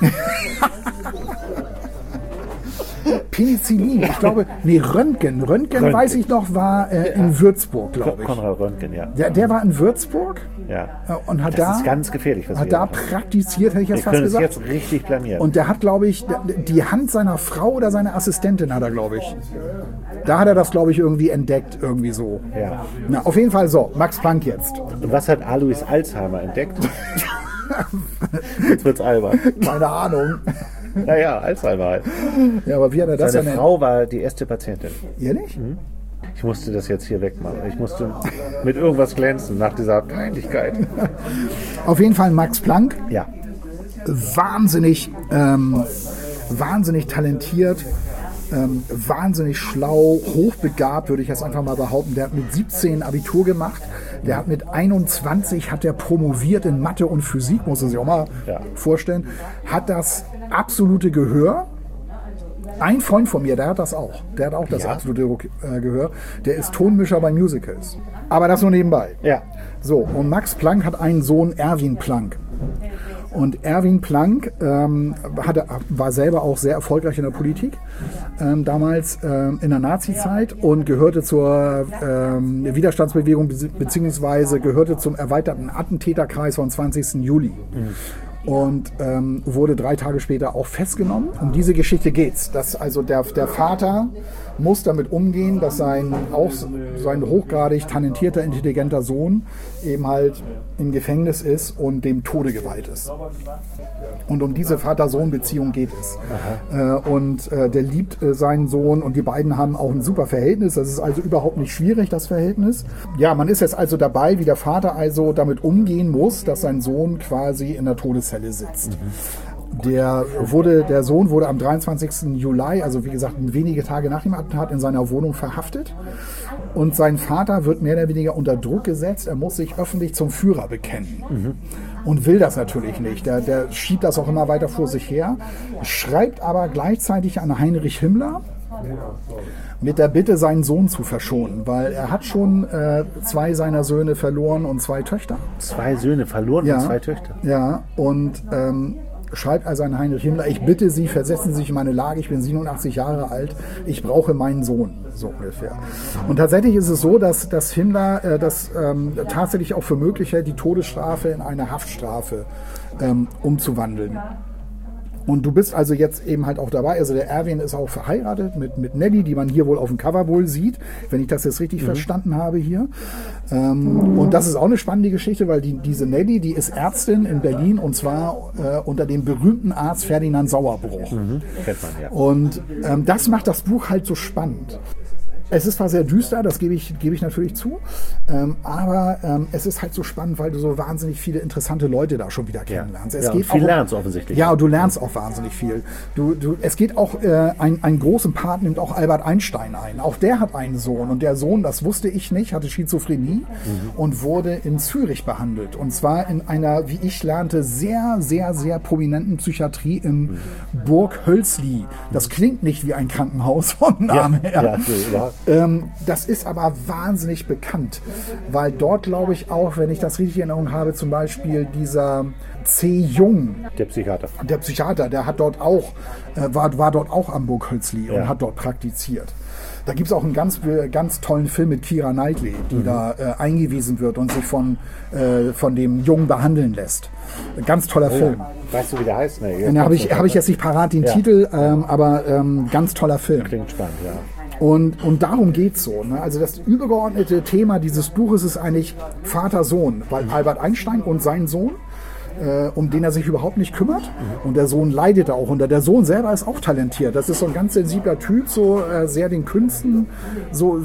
[SPEAKER 3] Penicillin, ich glaube, Röntgen, weiß ich noch, war in Würzburg, glaube ich.
[SPEAKER 1] Konrad Röntgen, ja.
[SPEAKER 3] Der war in Würzburg und hat
[SPEAKER 1] das ist ganz gefährlich, was
[SPEAKER 3] hat da praktiziert, hätte ich jetzt fast gesagt.
[SPEAKER 1] Jetzt richtig blamieren.
[SPEAKER 3] Und der hat, glaube ich, die Hand seiner Frau oder seiner Assistentin hat er, glaube ich. Da hat er das, glaube ich, irgendwie entdeckt, irgendwie so.
[SPEAKER 1] Ja.
[SPEAKER 3] Na, auf jeden Fall so, Max Planck jetzt.
[SPEAKER 1] Und was hat Alois Alzheimer entdeckt? Jetzt wird's albern.
[SPEAKER 3] Keine Ahnung.
[SPEAKER 1] Naja, Alzheimer halt.
[SPEAKER 3] Ja, aber wie hat er das
[SPEAKER 1] Seine Frau war die erste Patientin.
[SPEAKER 3] Ehrlich?
[SPEAKER 1] Mhm. Ich musste das jetzt hier wegmachen. Ich musste mit irgendwas glänzen nach dieser Peinlichkeit.
[SPEAKER 3] Auf jeden Fall Max Planck.
[SPEAKER 1] Ja.
[SPEAKER 3] Wahnsinnig talentiert. Wahnsinnig schlau, hochbegabt, würde ich jetzt einfach mal behaupten. Der hat mit 17 Abitur gemacht. Der hat mit 21 hat er promoviert in Mathe und Physik, muss man sich auch mal vorstellen. Hat das absolute Gehör. Ein Freund von mir, der hat das auch. Der hat auch das absolute Gehör. Der ist Tonmischer bei Musicals. Aber das nur nebenbei.
[SPEAKER 1] Ja.
[SPEAKER 3] So, und Max Planck hat einen Sohn, Erwin Planck. Und Erwin Planck war selber auch sehr erfolgreich in der Politik, damals in der Nazi-Zeit und gehörte zur Widerstandsbewegung beziehungsweise gehörte zum erweiterten Attentäterkreis vom 20. Juli. Und wurde 3 Tage später auch festgenommen. Um diese Geschichte geht's. Dass also der Vater muss damit umgehen, dass sein hochgradig talentierter, intelligenter Sohn eben halt im Gefängnis ist und dem Tode geweiht ist. Und um diese Vater-Sohn-Beziehung geht es. Der liebt seinen Sohn und die beiden haben auch ein super Verhältnis. Das ist also überhaupt nicht schwierig, das Verhältnis. Ja, man ist jetzt also dabei, wie der Vater also damit umgehen muss, dass sein Sohn quasi in der Todeszelle sitzt. Der Sohn wurde am 23. Juli, also wie gesagt wenige Tage nach dem Attentat, in seiner Wohnung verhaftet. Und sein Vater wird mehr oder weniger unter Druck gesetzt. Er muss sich öffentlich zum Führer bekennen. Und will das natürlich nicht. Der schiebt das auch immer weiter vor sich her, schreibt aber gleichzeitig an Heinrich Himmler mit der Bitte, seinen Sohn zu verschonen, weil er hat schon 2 seiner Söhne verloren und 2 Töchter.
[SPEAKER 1] 2 Söhne verloren und 2 Töchter?
[SPEAKER 3] Ja, und schreibt also an Heinrich Himmler, ich bitte Sie, versetzen Sie sich in meine Lage, ich bin 87 Jahre alt, ich brauche meinen Sohn, so ungefähr. Und tatsächlich ist es so, dass Himmler das tatsächlich auch für möglich hält, die Todesstrafe in eine Haftstrafe umzuwandeln. Und du bist also jetzt eben halt auch dabei, also der Erwin ist auch verheiratet mit Nelly, die man hier wohl auf dem Cover wohl sieht, wenn ich das jetzt richtig verstanden habe hier. Und das ist auch eine spannende Geschichte, weil diese Nelly, die ist Ärztin in Berlin und zwar unter dem berühmten Arzt Ferdinand Sauerbruch.
[SPEAKER 1] Kennt man, ja.
[SPEAKER 3] Und das macht das Buch halt so spannend. Es ist zwar sehr düster, das gebe ich natürlich zu, aber es ist halt so spannend, weil du so wahnsinnig viele interessante Leute da schon wieder kennenlernst. Es geht
[SPEAKER 1] viel lernst offensichtlich.
[SPEAKER 3] Ja, und du lernst auch wahnsinnig viel. Es geht auch, einen großen Part nimmt auch Albert Einstein ein. Auch der hat einen Sohn und der Sohn, das wusste ich nicht, hatte Schizophrenie und wurde in Zürich behandelt. Und zwar in einer, wie ich lernte, sehr, sehr, sehr prominenten Psychiatrie in Burg Hölzli. Das klingt nicht wie ein Krankenhaus vom Namen her. Das ist aber wahnsinnig bekannt, weil dort, glaube ich auch, wenn ich das richtig in Erinnerung habe, zum Beispiel dieser C. Jung, der Psychiater, der hat dort auch, war dort auch am Burg Hölzli und hat dort praktiziert. Da gibt es auch einen ganz tollen Film mit Keira Knightley, die da eingewiesen wird und sich von dem Jungen behandeln lässt. Ganz toller Film.
[SPEAKER 1] Weißt du, wie der heißt?
[SPEAKER 3] Nee, habe ich jetzt nicht parat den Titel, aber ganz toller Film.
[SPEAKER 1] Klingt spannend, ja.
[SPEAKER 3] Und darum geht's so. Ne? Also das übergeordnete Thema dieses Buches ist eigentlich Vater-Sohn, weil Albert Einstein und sein Sohn, um den er sich überhaupt nicht kümmert. Und der Sohn leidet da auch unter. Der Sohn selber ist auch talentiert. Das ist so ein ganz sensibler Typ, so sehr den Künsten, so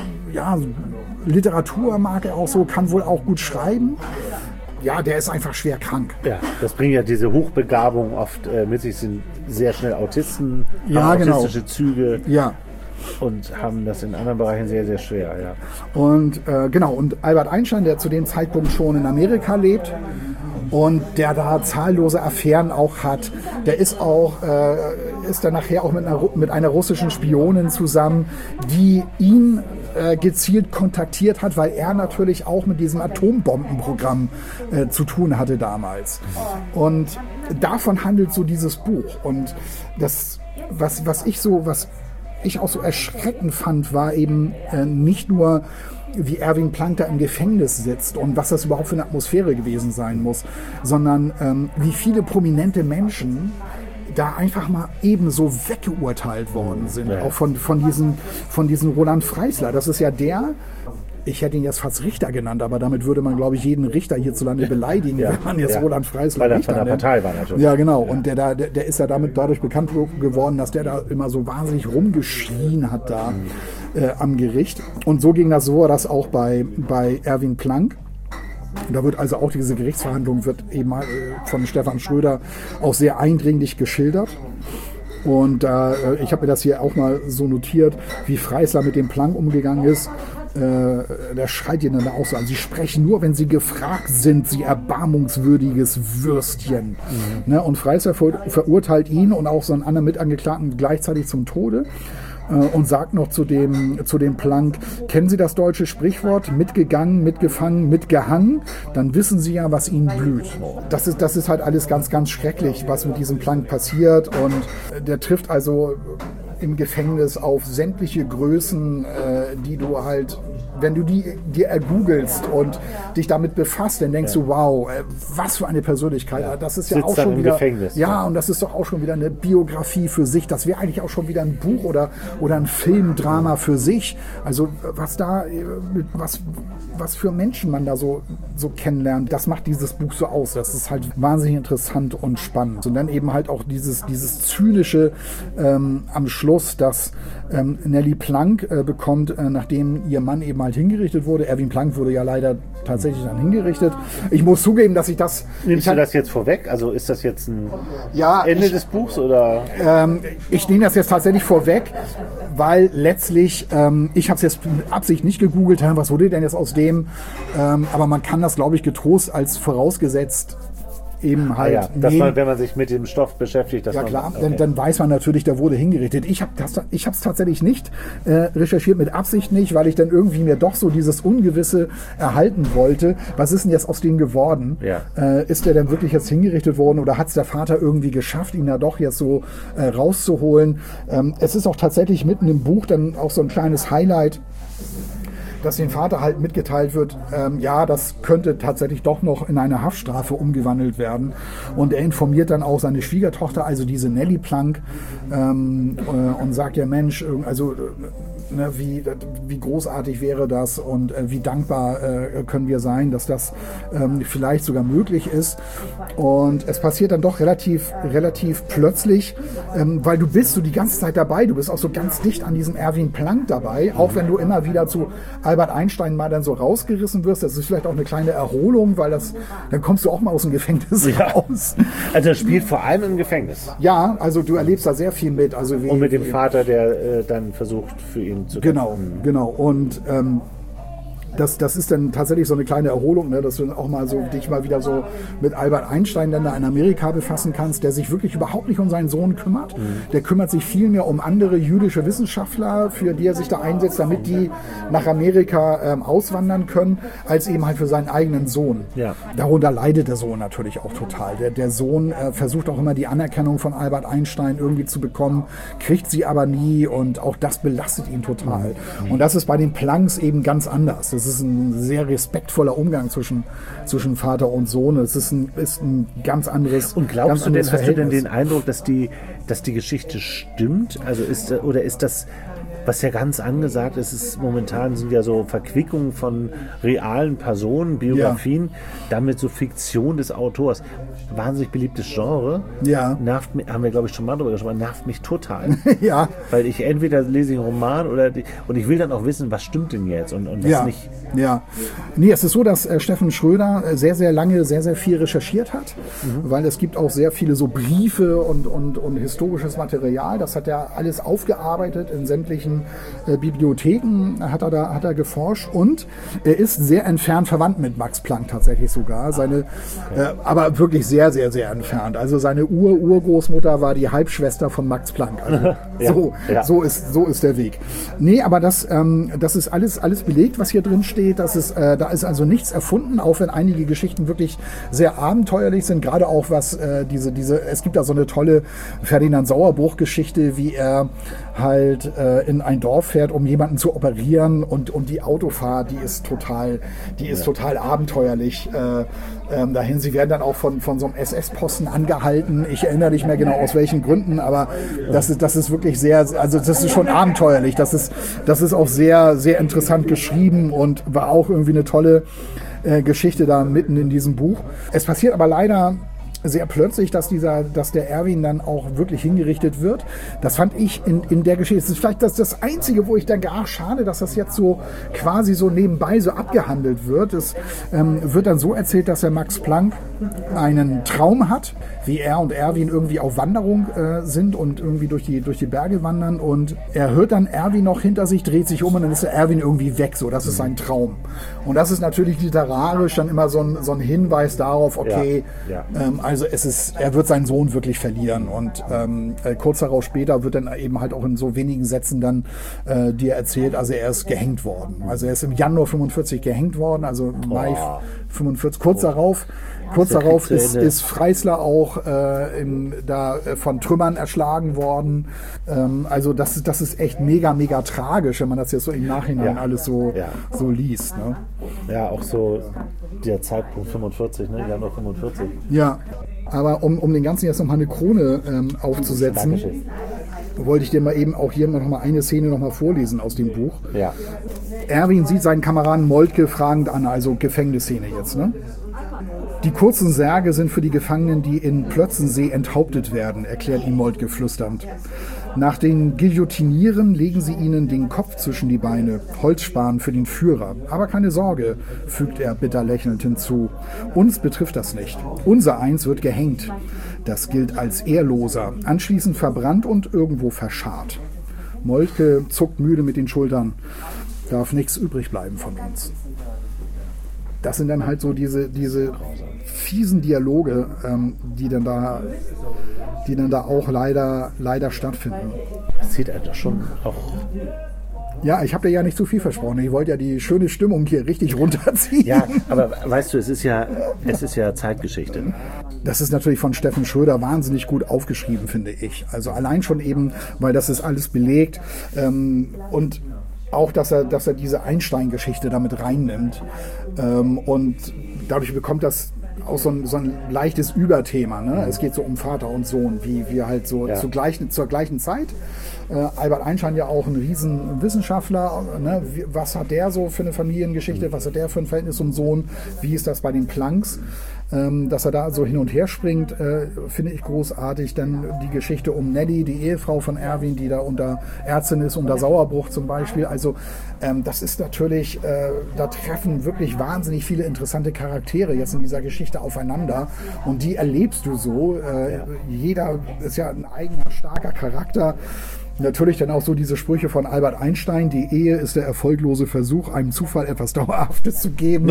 [SPEAKER 3] Literatur mag er auch so, kann wohl auch gut schreiben. Ja, der ist einfach schwer krank.
[SPEAKER 1] Ja, das bringt ja diese Hochbegabung oft mit sich, sind sehr schnell Autisten, haben autistische Züge.
[SPEAKER 3] Ja.
[SPEAKER 1] Und haben das in anderen Bereichen sehr, sehr schwer, ja.
[SPEAKER 3] Und und Albert Einstein, der zu dem Zeitpunkt schon in Amerika lebt und der da zahllose Affären auch hat, der ist dann nachher auch mit einer russischen Spionin zusammen, die ihn gezielt kontaktiert hat, weil er natürlich auch mit diesem Atombombenprogramm zu tun hatte damals. Und davon handelt so dieses Buch. Und das, was ich auch so erschreckend fand, war eben nicht nur, wie Erwin Planck da im Gefängnis sitzt und was das überhaupt für eine Atmosphäre gewesen sein muss, sondern wie viele prominente Menschen da einfach mal ebenso weggeurteilt worden sind. Ja. Auch von diesem Roland Freisler. Das ist ja ich hätte ihn jetzt fast Richter genannt, aber damit würde man, glaube ich, jeden Richter hierzulande beleidigen, wenn man jetzt Roland Freisler
[SPEAKER 1] Richter nennt. Weil er von der Partei war natürlich.
[SPEAKER 3] Ja, genau. Und der ist ja dadurch bekannt geworden, dass der da immer so wahnsinnig rumgeschrien hat da am Gericht. Und so ging das so, dass auch bei Erwin Planck. Da wird also auch diese Gerichtsverhandlung wird eben von Stefan Schröder auch sehr eindringlich geschildert. Und ich habe mir das hier auch mal so notiert, wie Freisler mit dem Planck umgegangen ist. der schreit ihn dann auch so an. Sie sprechen nur, wenn sie gefragt sind, sie erbarmungswürdiges Würstchen. Ne? Und Freisser verurteilt ihn und auch so einen anderen Mitangeklagten gleichzeitig zum Tode. Und sagt noch zu dem Planck, kennen Sie das deutsche Sprichwort, mitgegangen, mitgefangen, mitgehangen? Dann wissen Sie ja, was Ihnen blüht. Das ist halt alles ganz, ganz schrecklich, was mit diesem Planck passiert. Und der trifft also im Gefängnis auf sämtliche Größen, die du halt, wenn du die dir ergoogelst und dich damit befasst, dann denkst du, wow, was für eine Persönlichkeit. Ja. Das ist ja auch schon wieder
[SPEAKER 1] Gefängnis,
[SPEAKER 3] ja, und das ist doch auch schon wieder eine Biografie für sich. Das wäre eigentlich auch schon wieder ein Buch oder ein Filmdrama für sich. Also was für Menschen man da so kennenlernt, das macht dieses Buch so aus. Das ist halt wahnsinnig interessant und spannend. Und dann eben halt auch dieses Zynische am Schluss, dass Nelly Planck bekommt, nachdem ihr Mann eben halt hingerichtet wurde. Erwin Planck wurde ja leider tatsächlich dann hingerichtet. Ich muss zugeben, dass ich das...
[SPEAKER 1] Nimmst du das jetzt vorweg? Also ist das jetzt ein Ende des Buchs? Oder?
[SPEAKER 3] Ich nehme das jetzt tatsächlich vorweg, weil letztlich, ich habe es jetzt mit Absicht nicht gegoogelt, was wurde denn jetzt aus dem, aber man kann das, glaube ich, getrost als vorausgesetzt eben halt
[SPEAKER 1] dass man, wenn man sich mit dem Stoff beschäftigt, dass
[SPEAKER 3] ja klar, dann weiß man natürlich, der wurde hingerichtet. Ich habe es tatsächlich nicht recherchiert, mit Absicht nicht, weil ich dann irgendwie mir doch so dieses Ungewisse erhalten wollte. Was ist denn jetzt aus dem geworden?
[SPEAKER 1] Ja.
[SPEAKER 3] Ist der denn wirklich jetzt hingerichtet worden oder hat es der Vater irgendwie geschafft, ihn da doch jetzt so rauszuholen? Es ist auch tatsächlich mitten im Buch dann auch so ein kleines Highlight, dass dem Vater halt mitgeteilt wird, das könnte tatsächlich doch noch in eine Haftstrafe umgewandelt werden. Und er informiert dann auch seine Schwiegertochter, also diese Nelly Planck, und sagt ja, Mensch, also wie großartig wäre das und wie dankbar können wir sein, dass das vielleicht sogar möglich ist. Und es passiert dann doch relativ plötzlich, weil du bist so die ganze Zeit dabei, du bist auch so ganz dicht an diesem Erwin Planck dabei, auch wenn du immer wieder zu Albert Einstein mal dann so rausgerissen wirst. Das ist vielleicht auch eine kleine Erholung, weil dann kommst du auch mal aus dem Gefängnis raus.
[SPEAKER 1] Also er spielt vor allem im Gefängnis.
[SPEAKER 3] Ja, also du erlebst da sehr viel mit. Also
[SPEAKER 1] und mit dem Vater, der dann versucht, für ihn zu kämpfen.
[SPEAKER 3] Genau. Und das ist dann tatsächlich so eine kleine Erholung, ne, dass du dann auch mal so dich mal wieder so mit Albert Einstein dann da in Amerika befassen kannst, der sich wirklich überhaupt nicht um seinen Sohn kümmert. Der kümmert sich vielmehr um andere jüdische Wissenschaftler, für die er sich da einsetzt, damit die nach Amerika auswandern können, als eben halt für seinen eigenen Sohn.
[SPEAKER 1] Ja.
[SPEAKER 3] Darunter leidet der Sohn natürlich auch total. Der Sohn versucht auch immer die Anerkennung von Albert Einstein irgendwie zu bekommen, kriegt sie aber nie und auch das belastet ihn total. Und das ist bei den Plancks eben ganz anders. Das ist ein sehr respektvoller Umgang zwischen Vater und Sohn. Es ist ein ganz anderes.
[SPEAKER 1] Und glaubst du denn, hast du denn den Eindruck, dass die Geschichte stimmt? Also ist das, was ja ganz angesagt ist, momentan sind ja so Verquickungen von realen Personen, Biografien, damit so Fiktion des Autors. Wahnsinnig beliebtes Genre.
[SPEAKER 3] Ja.
[SPEAKER 1] Nervt mich, haben wir glaube ich schon mal drüber gesprochen, nervt mich total.
[SPEAKER 3] Ja.
[SPEAKER 1] Weil ich entweder lese ich einen Roman und ich will dann auch wissen, was stimmt denn jetzt und was nicht.
[SPEAKER 3] Ja. Nee, es ist so, dass Steffen Schröder sehr, sehr lange sehr, sehr viel recherchiert hat, weil es gibt auch sehr viele so Briefe und historisches Material. Das hat er alles aufgearbeitet in sämtlichen Bibliotheken, hat er geforscht und er ist sehr entfernt verwandt mit Max Planck tatsächlich sogar. Aber wirklich sehr, sehr, sehr entfernt. Also seine Urgroßmutter war die Halbschwester von Max Planck. Also so ist der Weg. Nee, aber das ist alles belegt, was hier drin steht. Da ist also nichts erfunden, auch wenn einige Geschichten wirklich sehr abenteuerlich sind. Gerade auch was es gibt da so eine tolle Ferdinand Sauerbruch-Geschichte, wie er halt in ein Dorf fährt, um jemanden zu operieren und die Autofahrt, die ist total abenteuerlich dahin. Sie werden dann auch von so einem SS-Posten angehalten. Ich erinnere nicht mehr genau aus welchen Gründen, aber das ist wirklich sehr, also das ist schon abenteuerlich. Das ist auch sehr, sehr interessant geschrieben und war auch irgendwie eine tolle Geschichte da mitten in diesem Buch. Es passiert aber leider sehr plötzlich, dass der Erwin dann auch wirklich hingerichtet wird. Das fand ich in der Geschichte. Das ist vielleicht das Einzige, wo ich denke, schade, dass das jetzt so quasi so nebenbei so abgehandelt wird. Es wird dann so erzählt, dass der Max Planck einen Traum hat, wie er und Erwin irgendwie auf Wanderung sind und irgendwie durch die Berge wandern, und er hört dann Erwin noch hinter sich, dreht sich um und dann ist der Erwin irgendwie weg. So, das ist sein Traum. Und das ist natürlich literarisch dann immer so ein Hinweis darauf, okay, also er wird seinen Sohn wirklich verlieren, und kurz darauf später wird dann eben halt auch in so wenigen Sätzen dann dir erzählt, also er ist gehängt worden. Also er ist im Januar 45 gehängt worden, also Mai 45, kurz darauf ist Freisler auch von Trümmern erschlagen worden. Also das ist echt mega, mega tragisch, wenn man das jetzt so im Nachhinein alles so liest. Ne?
[SPEAKER 1] Ja, auch so der Zeitpunkt 45, ne? Januar 45.
[SPEAKER 3] Ja, aber um den Ganzen jetzt nochmal eine Krone aufzusetzen, wollte ich dir mal eben auch hier noch mal eine Szene noch mal vorlesen aus dem Buch.
[SPEAKER 1] Ja.
[SPEAKER 3] Erwin sieht seinen Kameraden Moltke fragend an, also Gefängnisszene jetzt, ne? Die kurzen Särge sind für die Gefangenen, die in Plötzensee enthauptet werden, erklärt ihm Moltke flüsternd. Nach den Guillotinieren legen sie ihnen den Kopf zwischen die Beine, Holzspan für den Führer. Aber keine Sorge, fügt er bitter lächelnd hinzu. Uns betrifft das nicht. Unser Eins wird gehängt. Das gilt als Ehrloser, anschließend verbrannt und irgendwo verscharrt. Moltke zuckt müde mit den Schultern. Darf nichts übrig bleiben von uns. Das sind dann halt so diese fiesen Dialoge, die dann da auch leider stattfinden.
[SPEAKER 1] Das sieht einfach schon auch.
[SPEAKER 3] Ja, ich habe dir ja nicht zu viel versprochen. Ich wollte ja die schöne Stimmung hier richtig runterziehen.
[SPEAKER 1] Ja, aber weißt du, es ist ja Zeitgeschichte.
[SPEAKER 3] Das ist natürlich von Steffen Schröder wahnsinnig gut aufgeschrieben, finde ich. Also allein schon eben, weil das ist alles belegt, und auch, dass er diese Einstein-Geschichte damit reinnimmt, und dadurch bekommt das auch so ein leichtes Überthema. Ne? Es geht so um Vater und Sohn, wie wir halt so zur gleichen Zeit. Albert Einstein ja auch ein Riesenwissenschaftler. Ne? Was hat der so für eine Familiengeschichte? Was hat der für ein Verhältnis zum Sohn? Wie ist das bei den Plancks? Dass er da so hin und her springt, finde ich großartig. Dann die Geschichte um Nelly, die Ehefrau von Erwin, die da unter Ärztin ist, unter Sauerbruch zum Beispiel. Also das ist natürlich, da treffen wirklich wahnsinnig viele interessante Charaktere jetzt in dieser Geschichte aufeinander, und die erlebst du so. Jeder ist ja ein eigener, starker Charakter. Natürlich dann auch so diese Sprüche von Albert Einstein: Die Ehe ist der erfolglose Versuch, einem Zufall etwas Dauerhaftes zu geben.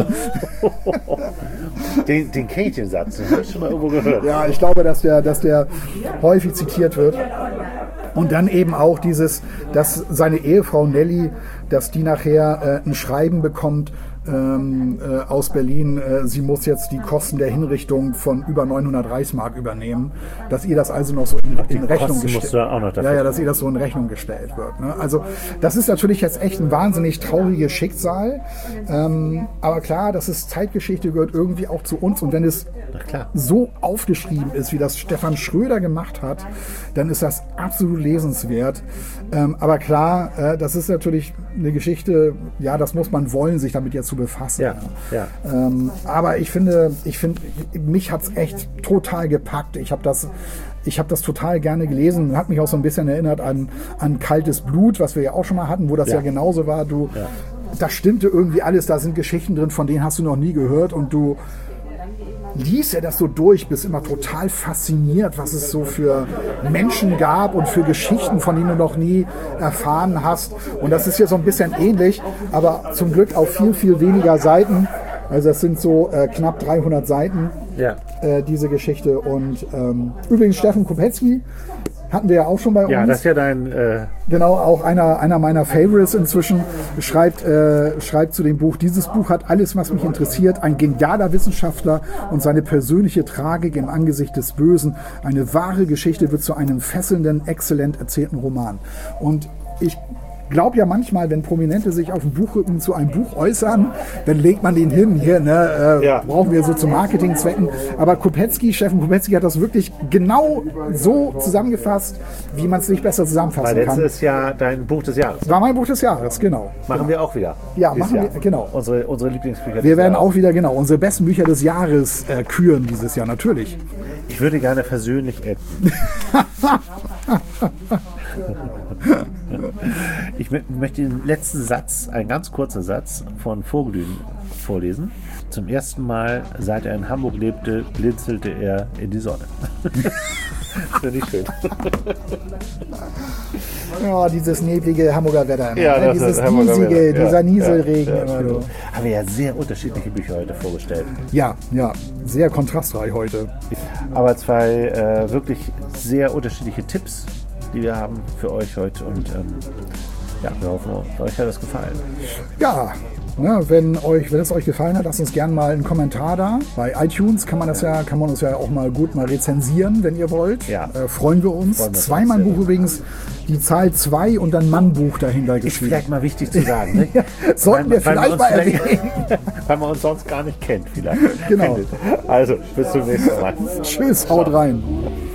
[SPEAKER 1] Den kenne ich, den Satz, den habe ich schon mal irgendwo gehört.
[SPEAKER 3] Ja, ich glaube, dass der häufig zitiert wird. Und dann eben auch dass seine Ehefrau Nelly, dass die nachher ein Schreiben bekommt aus Berlin, sie muss jetzt die Kosten der Hinrichtung von über 900 Reichsmark übernehmen, dass ihr das also noch so in Rechnung gestellt wird. Ja, dass ihr das so in Rechnung gestellt wird. Ne? Also das ist natürlich jetzt echt ein wahnsinnig trauriges Schicksal, aber klar, das ist Zeitgeschichte, gehört irgendwie auch zu uns, und wenn es so aufgeschrieben ist, wie das Stefan Schröder gemacht hat, dann ist das absolut lesenswert. Aber klar, das ist natürlich eine Geschichte, ja, das muss man wollen, sich damit jetzt zu befassen. Ja. Aber ich finde, mich hat es echt total gepackt. Ich habe das total gerne gelesen, hat mich auch so ein bisschen erinnert an Kaltes Blut, was wir ja auch schon mal hatten, wo das ja genauso war. Das stimmte irgendwie alles, da sind Geschichten drin, von denen hast du noch nie gehört, und du liest ja das so durch, bist immer total fasziniert, was es so für Menschen gab und für Geschichten, von denen du noch nie erfahren hast. Und das ist hier so ein bisschen ähnlich, aber zum Glück auf viel, viel weniger Seiten. Also das sind so knapp 300 Seiten, diese Geschichte. Und übrigens Steffen Kopetzky hatten wir ja auch schon bei uns.
[SPEAKER 1] Ja, das ist ja dein...
[SPEAKER 3] Genau, auch einer meiner Favorites inzwischen, schreibt zu dem Buch: Dieses Buch hat alles, was mich interessiert. Ein genialer Wissenschaftler und seine persönliche Tragik im Angesicht des Bösen. Eine wahre Geschichte wird zu einem fesselnden, exzellent erzählten Roman. Und ich glaube ja manchmal, wenn Prominente sich auf dem Buchrücken zu einem Buch äußern, dann legt man den hin, hier, ne,
[SPEAKER 1] Ja.
[SPEAKER 3] brauchen wir so zu Marketingzwecken. Aber Steffen Kopetzky hat das wirklich genau so zusammengefasst, wie man es nicht besser
[SPEAKER 1] Weil
[SPEAKER 3] zusammenfassen kann.
[SPEAKER 1] letztes Jahr dein Buch des Jahres.
[SPEAKER 3] War mein Buch des Jahres, genau.
[SPEAKER 1] Machen wir auch wieder.
[SPEAKER 3] Ja,
[SPEAKER 1] dieses
[SPEAKER 3] machen wir,
[SPEAKER 1] Jahr.
[SPEAKER 3] genau.
[SPEAKER 1] Unsere Lieblingsbücher.
[SPEAKER 3] Wir
[SPEAKER 1] des
[SPEAKER 3] werden
[SPEAKER 1] Jahres.
[SPEAKER 3] auch wieder, genau, unsere besten Bücher des Jahres küren dieses Jahr, natürlich.
[SPEAKER 1] Ich würde gerne versöhnlich enden. Ich möchte den letzten Satz, einen ganz kurzen Satz von Vogelüden vorlesen. Zum ersten Mal, seit er in Hamburg lebte, blinzelte er in die Sonne. Finde ich schön.
[SPEAKER 3] Ja, dieses neblige Hamburger Wetter immer,
[SPEAKER 1] Ja,
[SPEAKER 3] ne?
[SPEAKER 1] das
[SPEAKER 3] Dieses
[SPEAKER 1] ist Hamburger
[SPEAKER 3] diesige,
[SPEAKER 1] Wetter. Ja,
[SPEAKER 3] dieser Nieselregen
[SPEAKER 1] ja,
[SPEAKER 3] immer.
[SPEAKER 1] stimmt.
[SPEAKER 3] So.
[SPEAKER 1] Haben wir ja sehr unterschiedliche Bücher heute vorgestellt.
[SPEAKER 3] Ja, sehr kontrastreich heute.
[SPEAKER 1] Aber zwei wirklich sehr unterschiedliche Tipps, die wir haben für euch heute. Und ja, wir hoffen, euch hat das gefallen.
[SPEAKER 3] Ja, ne, wenn es euch gefallen hat, lasst uns gerne mal einen Kommentar da. Bei iTunes kann man uns ja auch mal gut mal rezensieren, wenn ihr wollt.
[SPEAKER 1] Ja.
[SPEAKER 3] Freuen wir uns.
[SPEAKER 1] Freuen wir uns
[SPEAKER 3] Zweimann-Buch
[SPEAKER 1] sehr.
[SPEAKER 3] übrigens, die Zahl 2 und dann Mann-Buch dahinter
[SPEAKER 1] Ist
[SPEAKER 3] geschrieben.
[SPEAKER 1] vielleicht mal wichtig zu sagen. Ne?
[SPEAKER 3] Sollten wir vielleicht mal erwähnen.
[SPEAKER 1] Weil man uns sonst gar nicht kennt, vielleicht.
[SPEAKER 3] Genau.
[SPEAKER 1] Also, bis zum nächsten Mal.
[SPEAKER 3] Tschüss, haut rein.